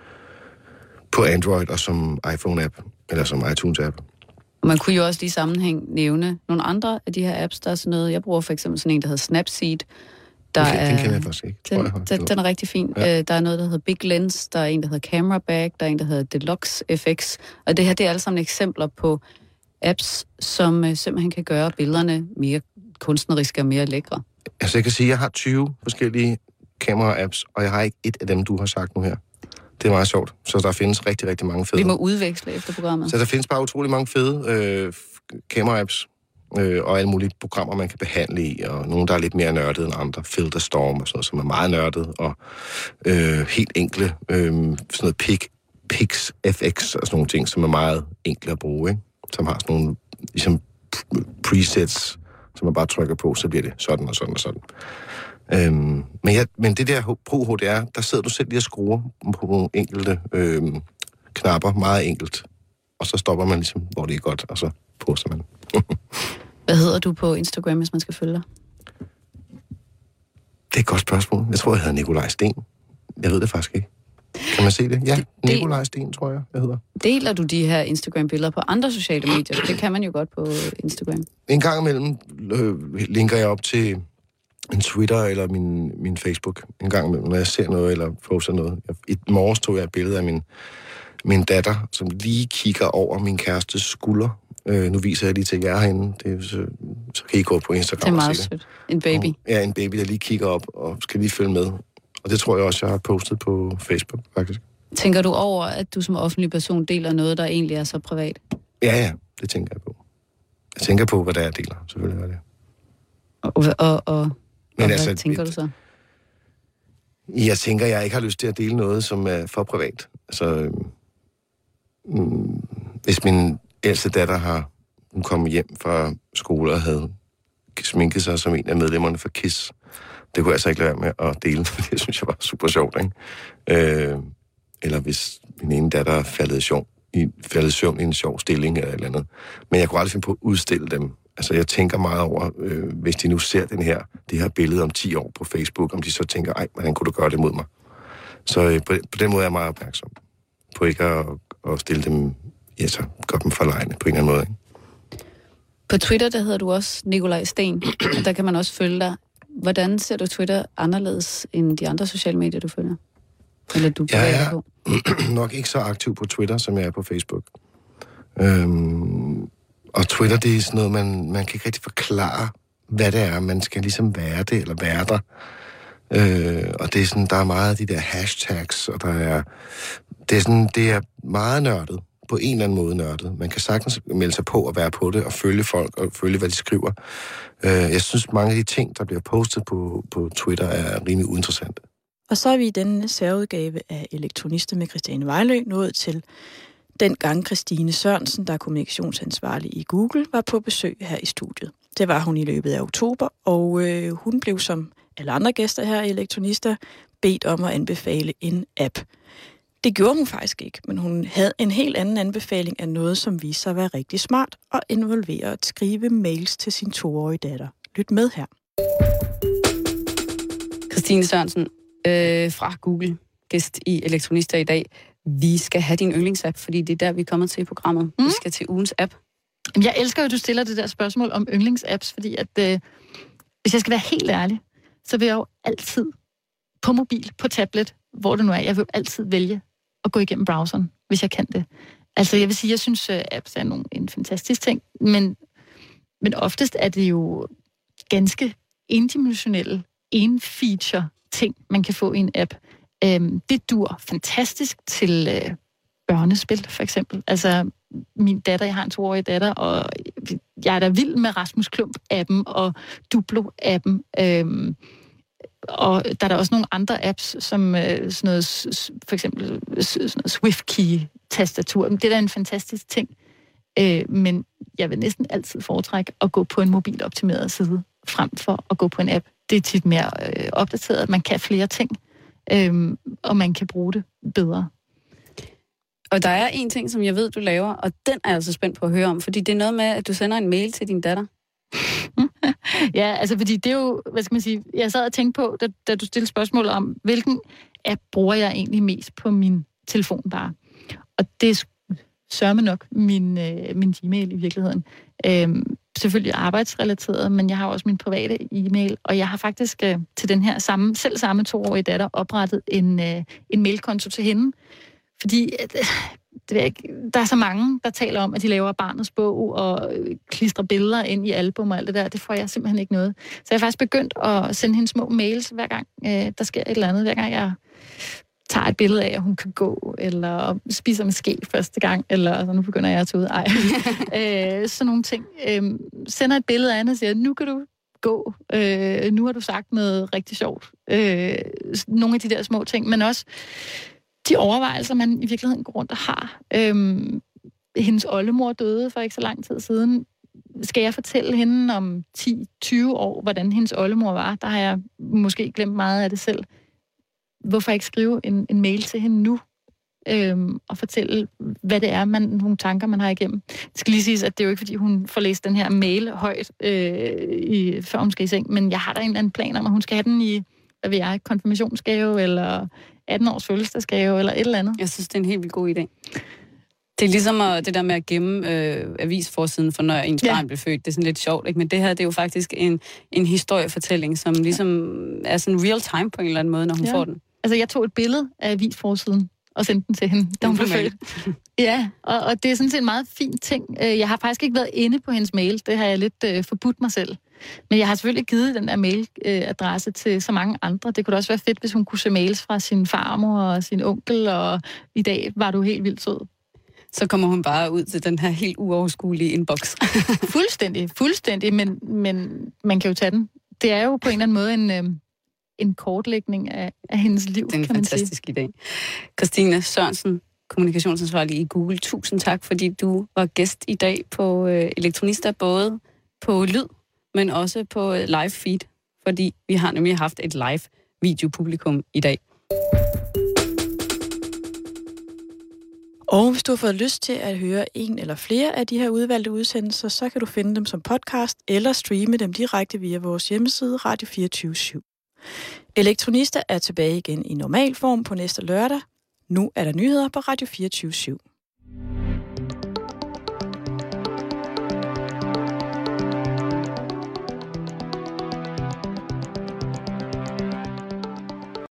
på Android og som iPhone-app, eller som iTunes-app. Og man kunne jo også lige i sammenhæng nævne nogle andre af de her apps, der er sådan noget. Jeg bruger for eksempel sådan en, der hedder Snapseed. Der okay, er, den kender jeg faktisk ikke, tror den, jeg. Den, den er rigtig fin. Ja. Der er noget, der hedder Big Lens, der er en, der hedder Camera Bag, der er en, der hedder Deluxe F X. Og det her, det er alle sammen eksempler på apps, som simpelthen kan gøre billederne mere kunstneriske og mere lækre. Altså jeg kan sige, at jeg har tyve forskellige kamera-apps, og jeg har ikke et af dem, du har sagt nu her. Det er meget sjovt. Så der findes rigtig, rigtig mange fede. Vi må udveksle efter programmet. Så der findes bare utrolig mange fede øh, kamera-apps, øh, og alle mulige programmer, man kan behandle i, og nogle, der er lidt mere nørdede end andre. Filterstorm og sådan noget, som er meget nørdet, og øh, helt enkle, øh, sådan noget Pix, Pix F X og sådan nogle ting, som er meget enkle at bruge, ikke? Som har sådan nogle ligesom presets, som man bare trykker på, så bliver det sådan og sådan og sådan. Øhm, men, ja, men det der Pro H D R, der sidder du selv lige og skruer på nogle enkelte øhm, knapper, meget enkelt. Og så stopper man ligesom, hvor det er godt, og så poster man. Hvad hedder du på Instagram, hvis man skal følge dig? Det er et godt spørgsmål. Jeg tror, jeg hedder Nikolaj Sten. Jeg ved det faktisk ikke. Kan man se det? Ja, Nikolaj Sten, tror jeg, jeg hedder. Deler du de her Instagram-billeder på andre sociale medier? Det kan man jo godt på Instagram. En gang imellem øh, linker jeg op til en Twitter eller min, min Facebook en gang imellem, når jeg ser noget eller poster noget. I morges tog jeg et billede af min, min datter, som lige kigger over min kærestes skulder. Øh, nu viser jeg lige til jer herinde. Det er, så, så kan I gå på Instagram. Det er meget sødt. En baby. Og, ja, en baby, der lige kigger op og skal lige følge med. Og det tror jeg også, jeg har postet på Facebook, faktisk. Tænker du over, at du som offentlig person deler noget, der egentlig er så privat? Ja, ja, det tænker jeg på. Jeg tænker på, hvad der er, jeg deler. Selvfølgelig er det. Og, og, og, Men og altså, hvad tænker et, du så? Jeg tænker, jeg ikke har lyst til at dele noget, som er for privat. Altså, mm, hvis min ældste datter har hun kommet hjem fra skole og havde sminket sig som en af medlemmerne for KISS, det kunne jeg altså ikke lade være med at dele, for det synes jeg var super sjovt, ikke? Øh, eller hvis min ene datter er faldet i sjov, i, faldet i søvn i en sjov stilling eller et eller andet. Men jeg kunne aldrig finde på at udstille dem. Altså, jeg tænker meget over, øh, hvis de nu ser den her, det her billede om ti år på Facebook, om de så tænker, ej, hvordan kunne du gøre det mod mig? Så øh, på, på den måde er jeg meget opmærksom på ikke at, at stille dem, ja, så gøre dem for lejende på en eller anden måde, ikke? På Twitter, der hedder du også Nikolaj Sten, og der kan man også følge dig. Hvordan ser du Twitter anderledes end de andre sociale medier, du følger? Eller du jeg er på? nok ikke så aktiv på Twitter, som jeg er på Facebook. Øhm, og Twitter, det er sådan noget, man, man kan ikke rigtig forklare, hvad det er. Man skal ligesom være det, eller være der. Øh, og det er sådan, der er meget af de der hashtags, og der er, det er sådan, det er meget nørdet. På en eller anden måde nørdet. Man kan sagtens melde sig på og være på det, og følge folk, og følge, hvad de skriver. Øh, jeg synes, mange af de ting, der bliver postet på, på Twitter, er rimelig uinteressante. Og så er vi i denne særudgave af Elektronister med Christiane Vejlø nået til dengang Christine Sørensen, der er kommunikationsansvarlig i Google, var på besøg her i studiet. Det var hun i løbet af oktober, og øh, hun blev som alle andre gæster her i Elektronister bedt om at anbefale en app. Det gjorde hun faktisk ikke, men hun havde en helt anden anbefaling af noget, som viste sig at være rigtig smart og involvere at skrive mails til sin toårige datter. Lyt med her. Christine Sørensen øh, fra Google, gæst i Elektronister i dag. Vi skal have din yndlingsapp, fordi det er der, vi er kommet til i programmet. Mm. Vi skal til ugens app. Jeg elsker jo, at du stiller det der spørgsmål om yndlingsapps, fordi at, øh, hvis jeg skal være helt ærlig, så vil jeg jo altid på mobil, på tablet, hvor det nu er, jeg vil jo altid vælge at gå igennem browseren, hvis jeg kan det. Altså, jeg vil sige, jeg synes, uh, apps er nogle, en fantastisk ting, men, men oftest er det jo ganske endimensionelle, en-feature ting, man kan få i en app. Um, det dur fantastisk til uh, børnespil, for eksempel. Altså, min datter, jeg har en toårig datter, og jeg er da vild med Rasmus Klump-appen og Duplo-appen. Um, Og der er der også nogle andre apps, som øh, sådan noget, for eksempel sådan noget SwiftKey-tastatur. Det er da en fantastisk ting. Øh, men jeg vil næsten altid foretrække at gå på en mobiloptimeret side, frem for at gå på en app. Det er tit mere øh, opdateret. Man kan flere ting, øh, og man kan bruge det bedre. Og der er en ting, som jeg ved, du laver, og den er jeg så spændt på at høre om, fordi det er noget med, at du sender en mail til din datter. Ja, altså fordi det er jo, hvad skal man sige, jeg sad og tænkte på, da, da du stillede spørgsmål om, hvilken app bruger jeg egentlig mest på min telefon bare. Og det er sørme nok min, øh, min Gmail i virkeligheden. Øhm, selvfølgelig arbejdsrelateret, men jeg har også min private e-mail, og jeg har faktisk øh, til den her samme, selv samme toårige datter oprettet en, øh, en mailkonto til hende, fordi øh, det er ikke, der er så mange, der taler om, at de laver barnets bog og klistrer billeder ind i album og alt det der. Det får jeg simpelthen ikke noget. Så jeg har faktisk begyndt at sende hende små mails, hver gang øh, der sker et eller andet. Hver gang jeg tager et billede af, at hun kan gå, eller spiser med ske første gang, eller altså, nu begynder jeg at tage ud. Ej. øh, sådan nogle ting. Øh, sender et billede af hende og siger, nu kan du gå. Øh, nu har du sagt noget rigtig sjovt. Øh, nogle af de der små ting, men også de overvejelser, man i virkeligheden går rundt og har. Øhm, hendes oldemor døde for ikke så lang tid siden. Skal jeg fortælle hende om ti til tyve år, hvordan hendes oldemor var? Der har jeg måske glemt meget af det selv. Hvorfor ikke skrive en, en mail til hende nu? Øhm, og fortælle, hvad det er, man, nogle tanker, man har igennem. Det skal lige siges, at det er jo ikke, fordi hun får læst den her mail højt, øh, i, før hun skal i seng, men jeg har da en eller anden plan om, at hun skal have den i, hvad ved jeg, konfirmationsgave, eller atten års fødselsdagsgave, eller et eller andet. Jeg synes, det er en helt vildt god idé. Det er ligesom at, det der med at gemme øh, avisforsiden for, når ens Ja. barn blev født. Det er sådan lidt sjovt, ikke? Men det her, det er jo faktisk en, en historiefortælling, som ligesom er sådan real time på en eller anden måde, når hun Ja. får den. Altså, jeg tog et billede af avisforsiden og sendte den til hende, da hun blev født. Ja, og, og det er sådan set en meget fin ting. Øh, Jeg har faktisk ikke været inde på hendes mail. Det har jeg lidt øh, forbudt mig selv. Men jeg har selvfølgelig givet den der mailadresse til så mange andre. Det kunne da også være fedt, hvis hun kunne se mails fra sin farmor og sin onkel, og i dag var du helt vildt sød. Så kommer hun bare ud til den her helt uoverskuelige inbox. Fuldstændig, fuldstændig, men, men man kan jo tage den. Det er jo på en eller anden måde en, øh, en kortlægning af, af hendes liv, Det er en kan man sige. fantastisk idé. Christine Sørensen, kommunikationsansvarlig i Google. Tusind tak, fordi du var gæst i dag på øh, Elektronista, både på lyd, men også på øh, live feed, fordi vi har nemlig haft et live videopublikum i dag. Og hvis du har fået lyst til at høre en eller flere af de her udvalgte udsendelser, så kan du finde dem som podcast eller streame dem direkte via vores hjemmeside Radio fireogtyve syv. Elektronista er tilbage igen i normal form på næste lørdag. Nu er der nyheder på Radio fireogtyve syv.